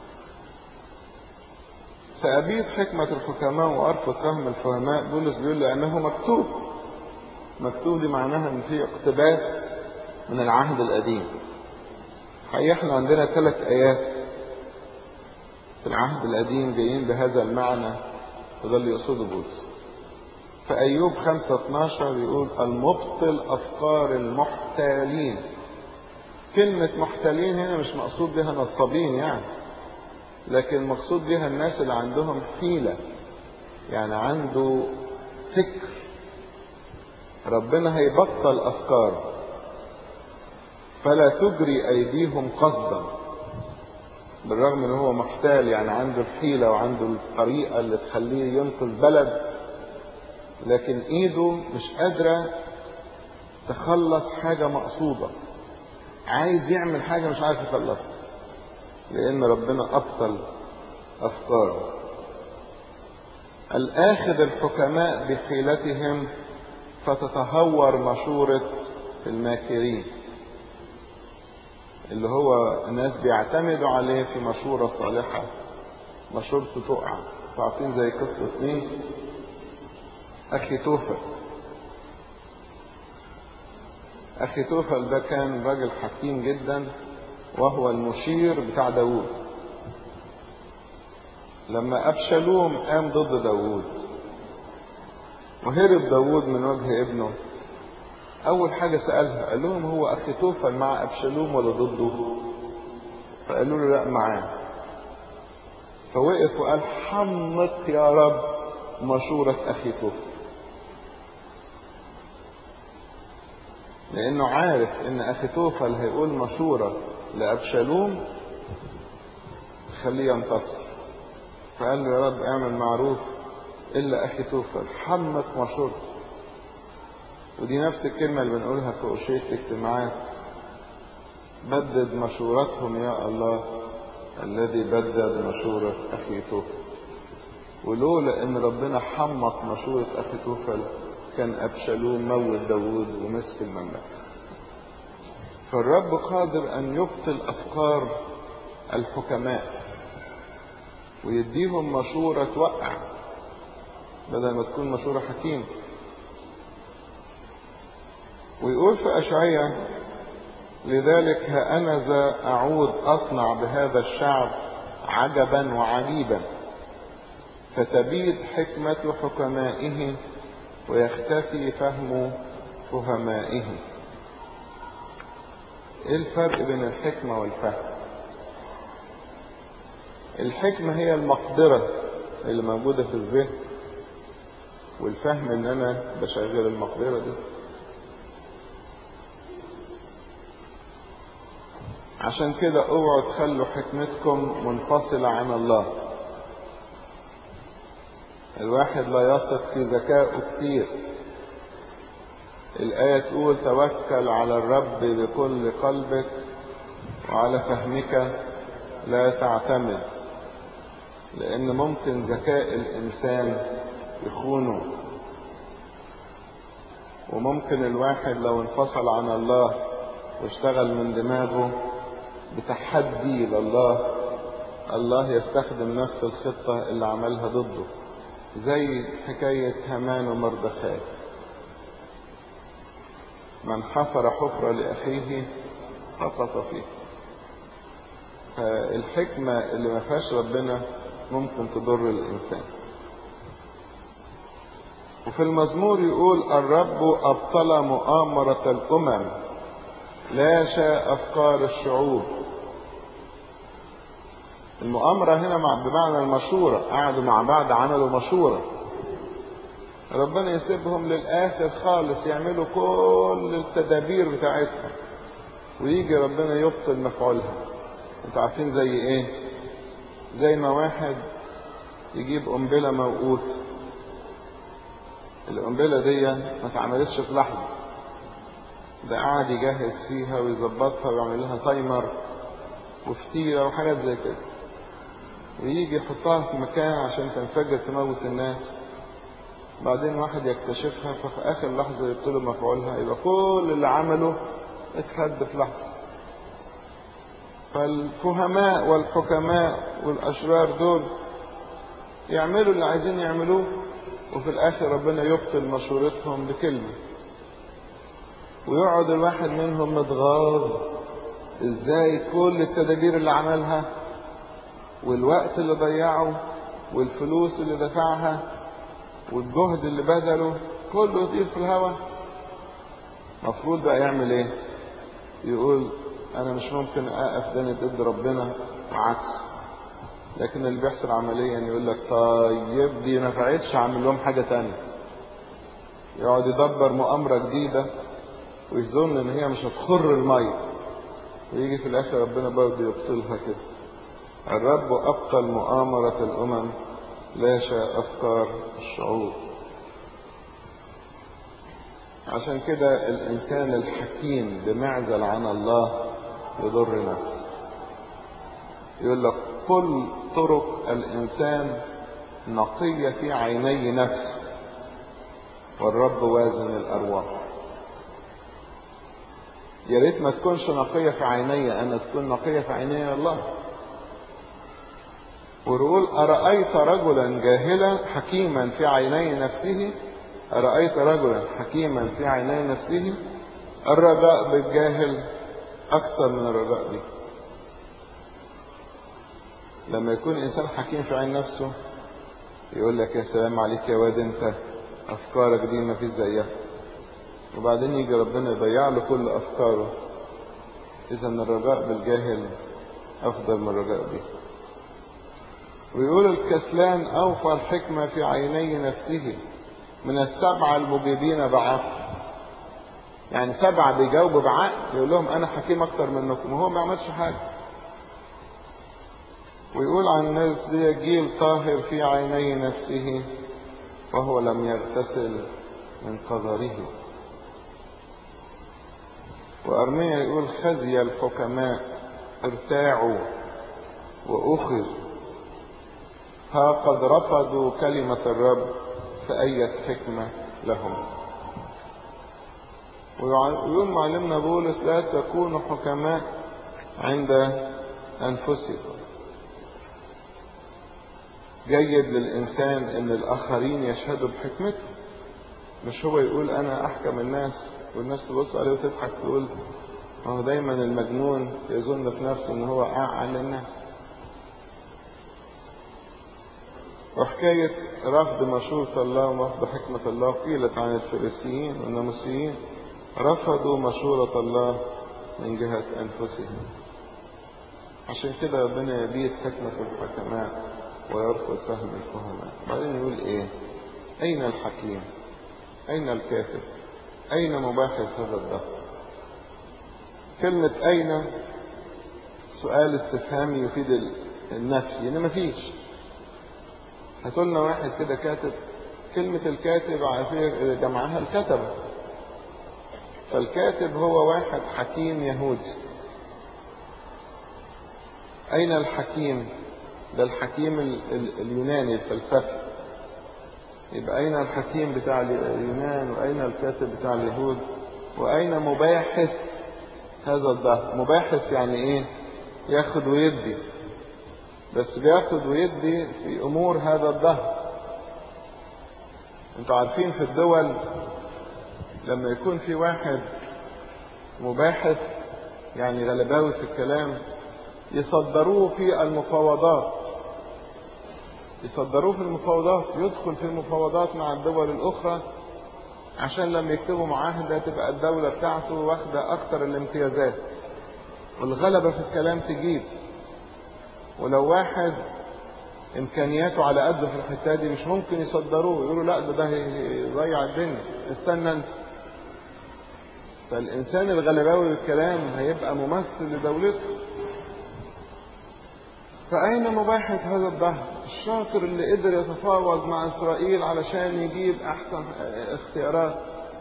[SPEAKER 1] سأبيد حكمة الحكماء وأرفض فهم الفهماء. بولس بيقول لأنه مكتوب. مكتوب دي معناها ان في اقتباس من العهد القديم. حقيقة احنا عندنا 3 آيات في العهد القديم جايين بهذا المعنى، وده اللي يقصده بولس. فأيوب 5:12 يقول المبطل أفكار المحتالين. كلمة محتالين هنا مش مقصود بها نصابين يعني، لكن مقصود بها الناس اللي عندهم حيلة، يعني عنده فكر. ربنا هيبطل أفكار، فلا تجري أيديهم قصدا. بالرغم ان هو محتال، يعني عنده الحيلة وعنده الطريقة اللي تخليه ينقذ بلد، لكن ايده مش قادرة تخلص حاجة مقصودة. عايز يعمل حاجة مش عارف يخلصها، لان ربنا ابطل افكاره. الآخذ الحكماء بحيلتهم فتتهور مشورة الماكرين، اللي هو الناس بيعتمدوا عليه في مشورة صالحة، مشورته تقع. تعطين زي قصة مين؟ أخي توفل. أخي توفل ده كان راجل حكيم جدا، وهو المشير بتاع داوود. لما أبشالوم قام ضد داوود وهرب داوود من وجه ابنه، أول حاجة سألها قال لهم هو أخي توفل مع أبشالوم ولا ضده؟ فقالوا له لا معاه. فوقف وقال حمق يا رب مشورة أخي توفل، لأنه عارف إن أخي توفل هيقول مشورة لأبشالوم خليه ينتصر. فقال له يا رب اعمل معروف إلا أخي توفل، حمق مشورته. ودي نفس الكلمة اللي بنقولها في أشياء الاجتماعات، بدد مشورتهم يا الله الذي بدد مشورة أخي توفل. ولولا إن ربنا حمق مشورة أخي توفل كان أبشالوم موت داوود ومسك المملكة. فالرب قادر أن يبطل أفكار الحكماء ويديهم مشورة توقع بدل ما تكون مشورة حكيم. ويقول في أشعياء لذلك ها أنا ذا أعود أصنع بهذا الشعب عجبا وعجيبا، فتبيد حكمة حكمائه ويختفي فهم فهمائه. ايه الفرق بين الحكمة والفهم؟ الحكمة هي المقدرة اللي موجودة في الذهن، والفهم ان انا بشغل المقدرة دي. عشان كده اوعوا تخلوا حكمتكم منفصلة عن الله. الواحد لا يثق في ذكائه كتير. الآية تقول توكل على الرب بكل قلبك وعلى فهمك لا تعتمد، لأن ممكن ذكاء الإنسان يخونوا. وممكن الواحد لو انفصل عن الله واشتغل من دماغه بتحدي لله، الله يستخدم نفس الخطة اللي عملها ضده، زي حكاية هامان ومردخاي. من حفر حفرة لأخيه سقط فيه. الحكمة اللي ما فيهاش ربنا ممكن تضر الإنسان. وفي المزمور يقول: الرب أبطل مؤامرة الأمم، لاشى أفكار الشعوب. المؤامرة هنا بمعنى المشورة، قعدوا مع بعض عملوا مشورة. ربنا يسيبهم للآخر خالص يعملوا كل التدابير بتاعتهم، ويجي ربنا يبطل مفعولها. انتوا عارفين زي ايه؟ زي ما واحد يجيب قنبلة موقوت، القنبلة دي ما اتعملتش في لحظة، ده قاعد يجهز فيها ويظبطها ويعمل لها تايمر وفتيلة وحاجات زي كده، ويجي يحطها في مكان عشان تنفجر تموت الناس. بعدين واحد يكتشفها، ففي آخر لحظة يبطلوا مفعولها، يبقى كل اللي عمله اتهد في لحظة. فالفهماء والحكماء والأشرار دول يعملوا اللي عايزين يعملوه، وفي الآخر ربنا يبطل مشورتهم بكلمة، ويقعد الواحد منهم متغاظ ازاي كل التدابير اللي عملها والوقت اللي ضيعه والفلوس اللي دفعها والجهد اللي بذله كله يطير في الهواء. مفروض بقى يعمل ايه؟ يقول انا مش ممكن اقف داني ضد ربنا وعكسه. لكن اللي بيحصل عمليا يقول لك طيب دي نفعتش، اعمل لهم حاجة تانية. يقعد يدبر مؤامرة جديدة ويظن ان هي مش هتخر المية، ويجي في الاخر ربنا برضه يبطلها كده. الرب ابطل مؤامرة الامم، لاشى افكار الشعوب. عشان كده الانسان الحكيم بمعزل عن الله يضر نفسه. يقول لك كل طرق الانسان نقية في عيني نفسه، والرب وازن الارواح. يا ريت ما تكونش نقية في عيني انا، تكون نقية في عيني الله. ويقول أرأيت رجلا جاهلا حكيما في عيني نفسه، أرأيت رجلا حكيما في عيني نفسه. الرجاء بالجاهل أكثر من الرجاء به. لما يكون إنسان حكيم في عين نفسه يقول لك يا سلام عليك يا واد، انت أفكارك دي ما فيش زيها، وبعدين يجي ربنا يضيع له كل أفكاره. إذا الرجاء بالجاهل أفضل من الرجاء به. ويقول الكسلان أوفى الحكمة في عيني نفسه من السبعة المجيبين بعقل. يعني 7 بيجاوبوا بعقل، يقول لهم أنا حكيم أكتر منكم، وهو ما عملش حاجة. ويقول عن الناس دي جيل طاهر في عيني نفسه وهو لم يغتسل من قذره. وأرميا يقول خزي الحكماء ارتاعوا وأخذ، ها قد رفضوا كلمة الرب فأية حكمة لهم. ويقول معلمنا بولس لا تكونوا حكماء عند أنفسكم. جيد للإنسان أن الآخرين يشهدوا بحكمته، مش هو يقول أنا أحكم الناس والناس تبص عليه وتضحك تقول ما هو دايما المجنون يظن في نفسه أنه هو أعلى الناس. وحكاية رفض مشورة الله ورفض حكمة الله قيلت عن الفريسيين والناموسيين، رفضوا مشورة الله من جهة أنفسهم. عشان كده ربنا يبيد حكمة الحكماء ويرفض فهم الفهماء. بعدين يقول ايه؟ أين الحكيم؟ أين الكاتب؟ أين مباحث هذا الدهر؟ كلمة أين سؤال استفهامي يفيد النفي، يعني مفيش. هتقولنا واحد كده كاتب، كلمة الكاتب عارفين جمعها الكتبة، فالكاتب هو واحد حكيم يهودي. أين الحكيم؟ ده الحكيم اليوناني الفلسفي. يبقى أين الحكيم بتاع اليونان وأين الكاتب بتاع اليهود وأين مباحث هذا الدهر؟ مباحث يعني إيه؟ ياخد ويدي، بس بياخد ويدي في أمور هذا الدهر. انتوا عارفين في الدول لما يكون في واحد مباحث يعني غلباوي في الكلام يصدروه في المفاوضات، يدخل في المفاوضات مع الدول الأخرى عشان لما يكتبوا معاهدة تبقى الدولة بتاعته واخدة أكتر الامتيازات، والغلبة في الكلام تجيب. ولو واحد إمكانياته على قده في الحتة دي مش ممكن يصدروه، يقولوا لا ده يضيع الدنيا، استنى انت. فالإنسان الغلباوي بالكلام هيبقى ممثل لدولته. فأين مباحث هذا الدهر؟ الشاطر اللي قدر يتفاوض مع إسرائيل علشان يجيب أحسن اختيارات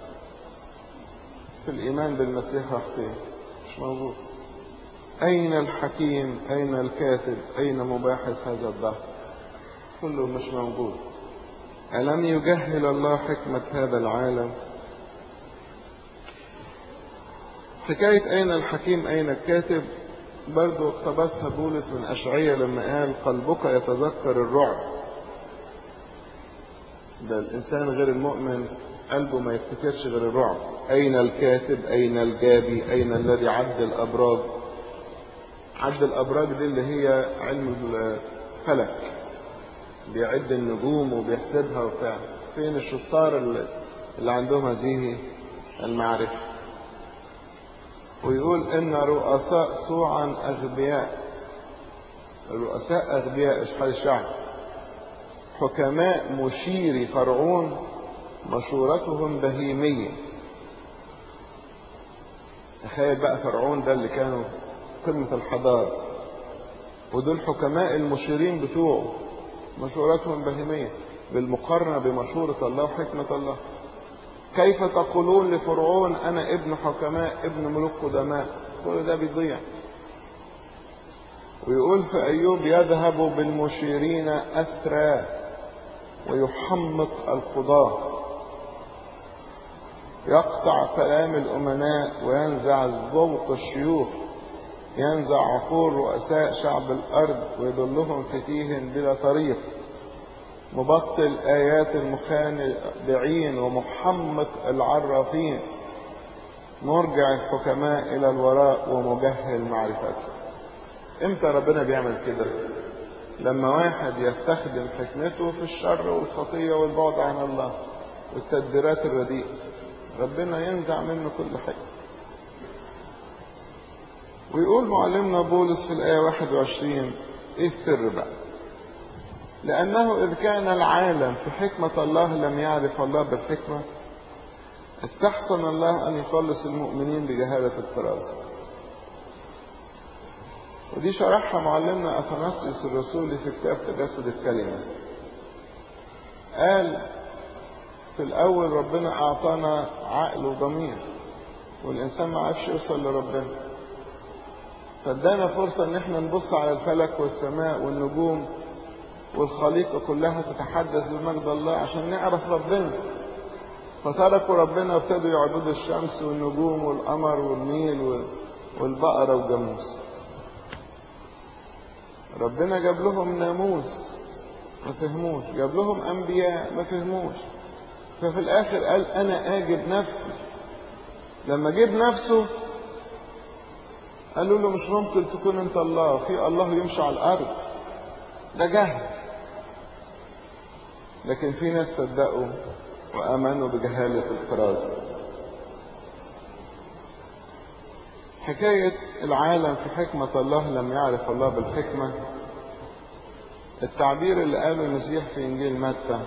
[SPEAKER 1] في الإيمان بالمسيح وحده مش موجود. أين الحكيم؟ أين الكاتب؟ أين مباحث هذا الدهر؟ كله مش موجود. ألم يجهل الله حكمة هذا العالم؟ حكاية أين الحكيم أين الكاتب برضو اقتبسها بولس من أشعية لما قال قلبك يتذكر الرعب. ده الإنسان غير المؤمن قلبه ما يفتكرش غير الرعب. أين الكاتب؟ أين الجابي؟ أين الذي عد الأبراج؟ عد الأبراج دي اللي هي علم الفلك، بيعد النجوم وبيحسبها وبتاع. فين الشطار اللي عندهم هذه المعرفة؟ ويقول إن رؤساء صوعا أغبياء. الرؤساء أغبياء إشحال الشعب. حكماء مشيري فرعون مشورتهم بهيمية. تخيل بقى فرعون ده اللي كانوا قمة الحضارة، ودول حكماء المشيرين بتوعه مشورتهم بهيمية بالمقارنة بمشورة الله وحكمة الله. كيف تقولون لفرعون أنا ابن حكماء ابن ملوك قدماء؟ كل ده بيضيع. ويقول في أيوب يذهب بالمشيرين أسرى ويحمق القضاة، يقطع كلام الأمناء وينزع ذوق الشيوخ، ينزع عقول رؤساء شعب الأرض ويضلهم في تيه بلا طريق، مبطل آيات المخادعين ومحمق العرافين، مرجع الحكماء إلى الوراء ومجهل معرفته. امتى ربنا بيعمل كده؟ لما واحد يستخدم حكمته في الشر والخطية والبعد عن الله والتدبيرات الرديئة، ربنا ينزع منه كل حاجة. ويقول معلمنا بولس في الآية 21 ايه السر بقى؟ لأنه إذ كان العالم في حكمة الله لم يعرف الله بالحكمة، استحسن الله أن يخلص المؤمنين بجهالة الطراز. ودي شرحها معلمنا أثناسيوس الرسولي في كتاب تجسد الكلمة. قال في الأول ربنا أعطانا عقل وضمير، والإنسان ما عرفش يوصل لربنا، فادانا فرصة ان احنا نبص على الفلك والسماء والنجوم والخليقة كلها تتحدث بمجد الله عشان نعرف ربنا. فتركوا ربنا وابتدوا يعبدوا الشمس والنجوم والقمر والنيل والبقرة والجاموس. ربنا جاب لهم ناموس ما فهموش، جاب لهم انبياء ما فهموش، ففي الاخر قال انا اجب نفسي. لما جيب نفسه قالوا له مش ممكن تكون انت الله، في الله يمشي على الارض، ده جهل. لكن في ناس صدقوا وامنوا بجهالة الطراز. حكاية العالم في حكمة الله لم يعرف الله بالحكمة، التعبير اللي قاله المسيح في انجيل متى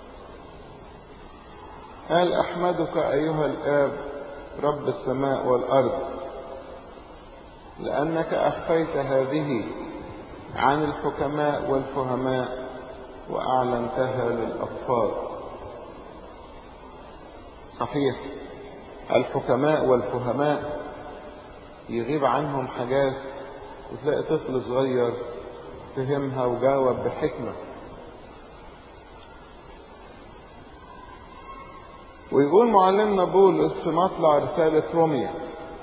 [SPEAKER 1] قال احمدك ايها الاب رب السماء والارض لأنك أخفيت هذه عن الحكماء والفهماء وأعلنتها للأطفال. صحيح الحكماء والفهماء يغيب عنهم حاجات، وتلاقي طفل صغير فهمها وجاوب بحكمة. ويقول معلمنا بولس في مطلع رسالة روميا: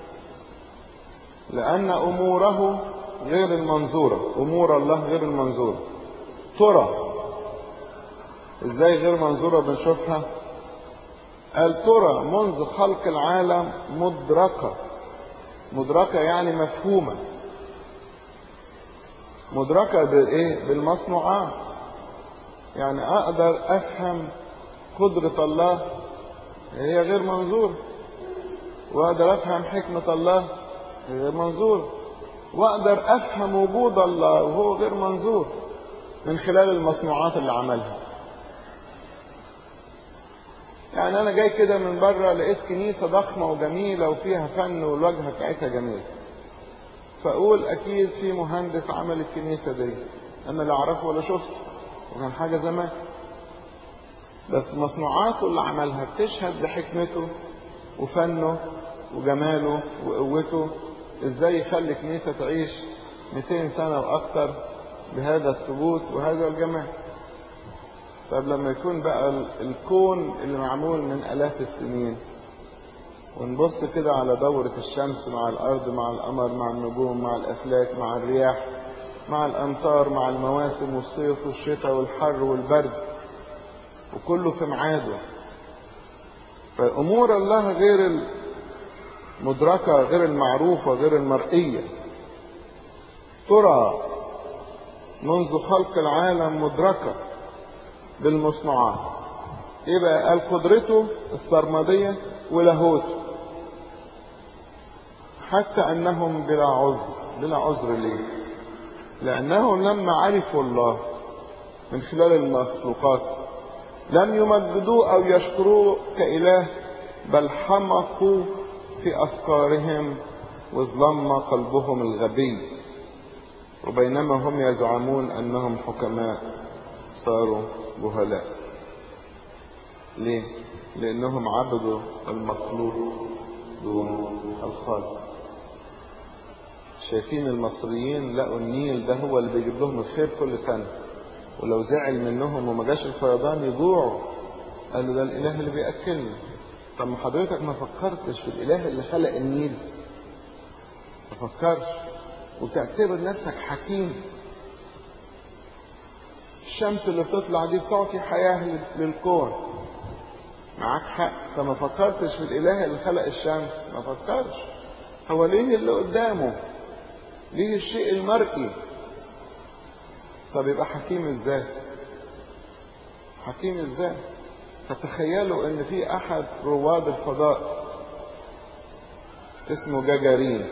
[SPEAKER 1] لأن أموره غير المنظورة، أمور الله غير المنظورة. ترى إزاي غير منظورة بنشوفها؟ قال ترى منذ خلق العالم مدركة. مدركة يعني مفهومة. مدركة بالإيه؟ بالمصنوعات. يعني أقدر أفهم قدرة الله هي غير منظورة، وأقدر أفهم حكمة الله هي غير منظورة، وأقدر أفهم وجود الله وهو غير منظور من خلال المصنوعات اللي عملها. يعني أنا جاي كده من بره لقيت كنيسة ضخمة وجميلة وفيها فن والواجهة بتاعتها جميلة، فأقول أكيد في مهندس عمل الكنيسة دي، أنا لا أعرفه ولا شفته، وكان حاجة زمان، بس مصنوعاته اللي عملها بتشهد بحكمته وفنه وجماله وقوته، إزاي يخلي كنيسة تعيش 200 سنة وأكتر بهذا الثبوت وهذا الجمال. طب لما يكون بقى الكون اللي معمول من آلاف السنين، ونبص كده على دورة الشمس مع الأرض مع القمر مع النجوم مع الأفلاك مع الرياح مع الأمطار مع المواسم والصيف والشتاء والحر والبرد، وكله في ميعاده. فأمور الله غير المدركة، غير المعروفة، غير المرئية. ترى منذ خلق العالم مدركة بالمصنوعات. ايه بقى؟ قال قدرته السرمدية ولاهوته، حتى انهم بلا عذر. بلا عذر ليه؟ لانهم لما عرفوا الله من خلال المخلوقات لم يمجدوه او يشكروه كإله، بل حمقوا في افكارهم وظلم قلبهم الغبي، وبينما هم يزعمون انهم حكماء صاروا جهلاء. ليه؟ لانهم عبدوا المخلوق دون الخالق. شايفين المصريين لقوا النيل ده هو اللي بيجيب لهم الخير كل سنة، ولو زعل منهم وما جاش الفيضان يجوعوا، قالوا ده الاله اللي بيأكلنا. طب ما حضرتك ما فكرتش في الاله اللي خلق النيل؟ ما فكرش، وتعتبر نفسك حكيم. الشمس اللي بتطلع دي بتعطي حياة للكون، معاك حق. فما فكرتش في الاله اللي خلق الشمس؟ ما فكرش. هو ليه اللي قدامه؟ ليه الشيء المرئي؟ طب يبقى حكيم ازاي؟ حكيم ازاي؟ فتخيلوا ان في احد رواد الفضاء اسمه جاجارين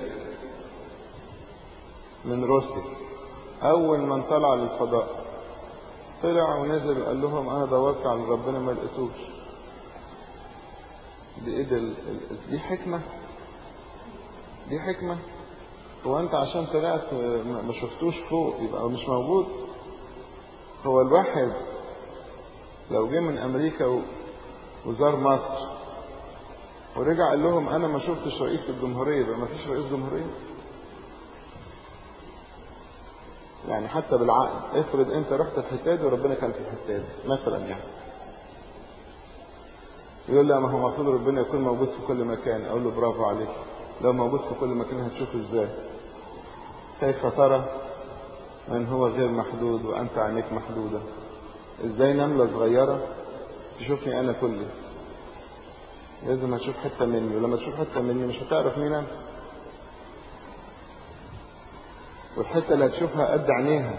[SPEAKER 1] من روسيا، اول من طلع للفضاء طلع ونزل قال لهم انا دورت على ربنا ما لقيتوش. دي ايه دي حكمة؟ دي حكمة؟ هو انت عشان طلعت ما شفتوش فوق يبقى مش موجود؟ هو الواحد لو جه من امريكا وزار مصر ورجع قال لهم انا ما شفتش رئيس الجمهورية، يبقى ما فيش رئيس جمهورية؟ يعني حتى بالعقل افرض انت رحت الحتة دي وربنا كان في الحتة دي مثلا، يعني يقول لا ما هو المفروض ربنا يكون موجود في كل مكان. اقول له برافو عليك، لو موجود في كل مكان هتشوف ازاي؟ كيف ترى من هو غير محدود وانت عينيك محدودة؟ ازاي نملة صغيرة تشوفني انا كلي؟ لازم هتشوف حتة مني، ولما تشوف حتة مني مش هتعرف مين انا، والحتة اللي هتشوفها قد عينيها.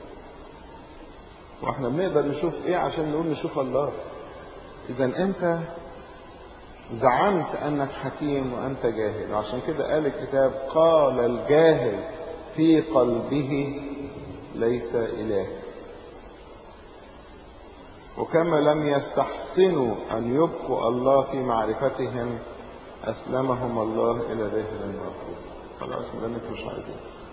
[SPEAKER 1] واحنا بنقدر نشوف ايه عشان نقول نشوف الله؟ اذا انت زعمت انك حكيم وانت جاهل. وعشان كده قال الكتاب قال الجاهل في قلبه ليس اله. وكما لم يستحسنوا ان يبقوا الله في معرفتهم اسلمهم الله الى ذهن المرفوض. خلاص ما انتوا مش عايزين.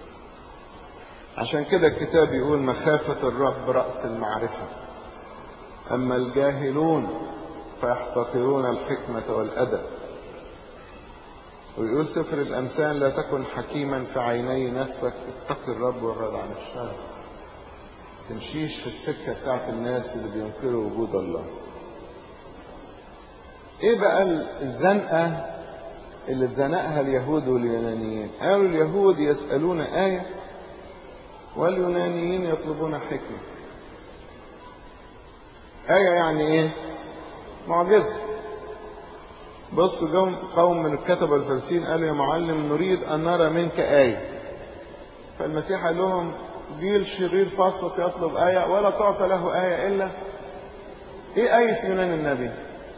[SPEAKER 1] عشان كده الكتاب يقول مخافة الرب رأس المعرفة، اما الجاهلون فيحتقرون الحكمة والأدب. ويقول سفر الأمثال لا تكن حكيما في عيني نفسك، اتق الرب وابعد عن الشر. تمشيش في السكة بتاعت الناس اللي بينكروا وجود الله. ايه بقى الزنقة اللي اتزنقها اليهود واليونانيين؟ قالوا اليهود يسألون آية واليونانيين يطلبون حكمة. آية يعني ايه؟ معجزة. بص جم قوم من الكتبة والفريسيين قالوا يا معلم نريد أن نرى منك آية. فالمسيح قال لهم جيل شرير فاسق يطلب آية ولا تعطى له آية إلا ايه آية يونان النبي؟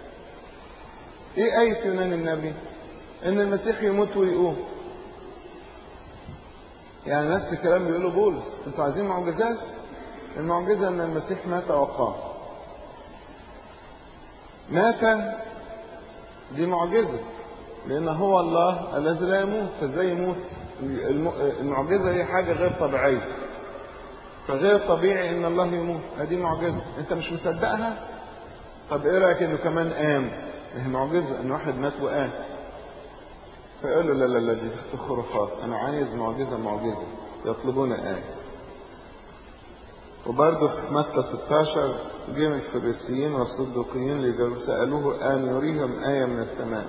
[SPEAKER 1] ايه آية يونان النبي؟ ان المسيح يموت ويقوم. يعني نفس الكلام بيقوله بولس، انتوا عايزين معجزات؟ المعجزة ان المسيح مات وقام. مات دي معجزة، لان هو الله الذي لا يموت، فازاي يموت؟ المعجزة هي حاجة غير طبيعية، فغير طبيعي ان الله يموت، هذه معجزة. انت مش مصدقها؟ طب ايه رأيك انه كمان قام؟ هي معجزة ان واحد مات وقام. فقالوا لا لا لا دي خرافات، انا عايز معجزة. يطلبون آية. وبرضه في متى 16 جه الفريسيين والصدوقيين سألوه أن يريهم آية من السماء.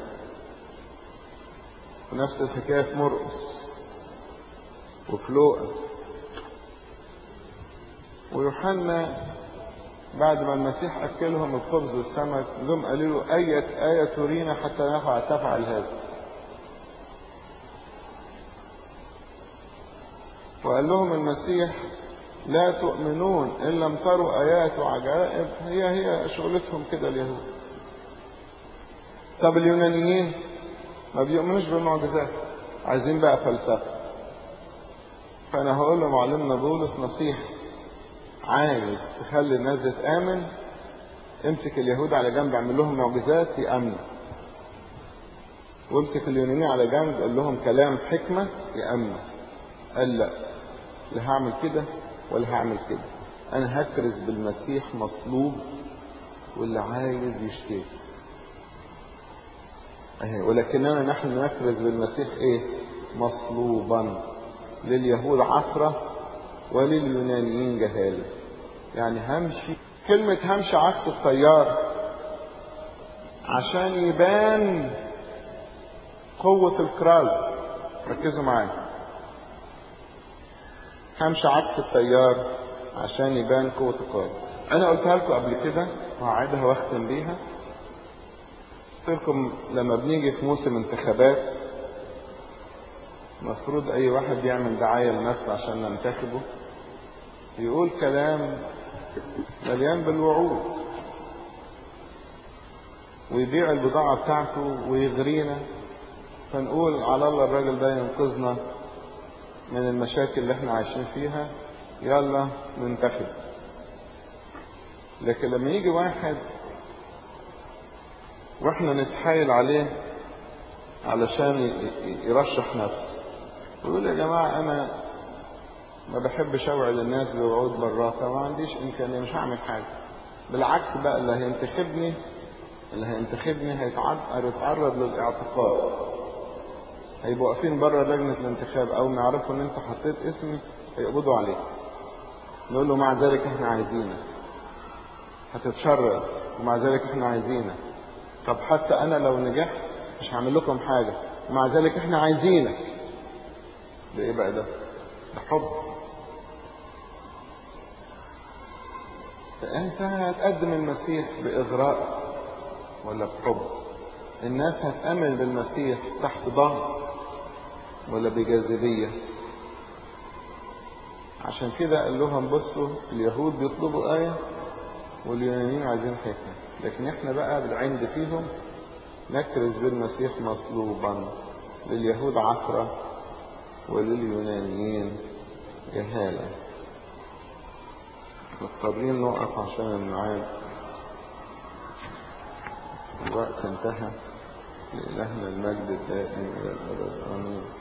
[SPEAKER 1] ونفس الحكاية في مرقس وفي لوقا. ويوحنا بعد ما المسيح أكلهم الخبز والسمك جم قالوا له آية ترينا حتى تفعل هذا. وقال لهم المسيح لا تؤمنون إن لم تروا آيات وعجائب. هي شغلتهم كده اليهود. طب اليونانيين ما بيؤمنوش بالمعجزات، عايزين بقى فلسفة. فأنا هقول لمعلمنا بولس نصيحة، عايز تخلي الناس دي تآمن امسك اليهود على جنب اعمل لهم معجزات يأمنوا، وامسك اليونانيين على جنب قال لهم كلام حكمة يأمنوا. قال لا هعمل كده ولا هعمل كده، انا هكرز بالمسيح مصلوب واللي عايز يشتري. ولكننا نحن نكرز بالمسيح ايه؟ مصلوبا، لليهود عثرة ولليونانيين جهالة. يعني همشي، كلمة همشي عكس التيار عشان يبان قوة الكراز. ركزوا معايا، همشي عكس التيار عشان يبان قوة الكراز. انا قلتها لكم قبل كده وهعيدها واختم بيها. قلت لكم لما بنيجي في موسم انتخابات المفروض اي واحد يعمل دعاية لنفسه عشان ننتخبه، يقول كلام مليان بالوعود ويبيع البضاعة بتاعته ويغرينا، فنقول على الله الراجل ده ينقذنا من المشاكل اللي احنا عايشين فيها، يلا ننتخب. لكن لما يجي واحد واحنا نتحايل عليه علشان يرشح نفسه ويقول يا جماعة انا ما بحبش اوعد الناس بوعود براقة، ما عنديش امكانية، مش هعمل حاجة. بالعكس بقى اللي هينتخبني هيتعرض للاعتقال، هيبقوا واقفين بره لجنة الانتخاب اول ما يعرفوا ان انت حطيت اسمي هيقبضوا عليك. نقول له مع ذلك احنا عايزينك، هتتشرد ومع ذلك احنا عايزينك. طب حتى انا لو نجحت مش هعمل لكم حاجة ومع ذلك احنا عايزينك. ده ايه بقى؟ ده حب. فانت هتقدم المسيح باغراء ولا بحب؟ الناس هتأمن بالمسيح تحت ضغط ولا بجاذبية؟ عشان كده قال لهم بصوا اليهود بيطلبوا آية واليونانيين عايزين حكمة، لكن احنا بقى بالعند فيهم نكرز بالمسيح مصلوبا، لليهود عثرة ولليونانيين جهالة. مضطرين نقف عشان الميعاد، الوقت انتهى. لإلهنا المجد الدائم إلى الأبد آمين.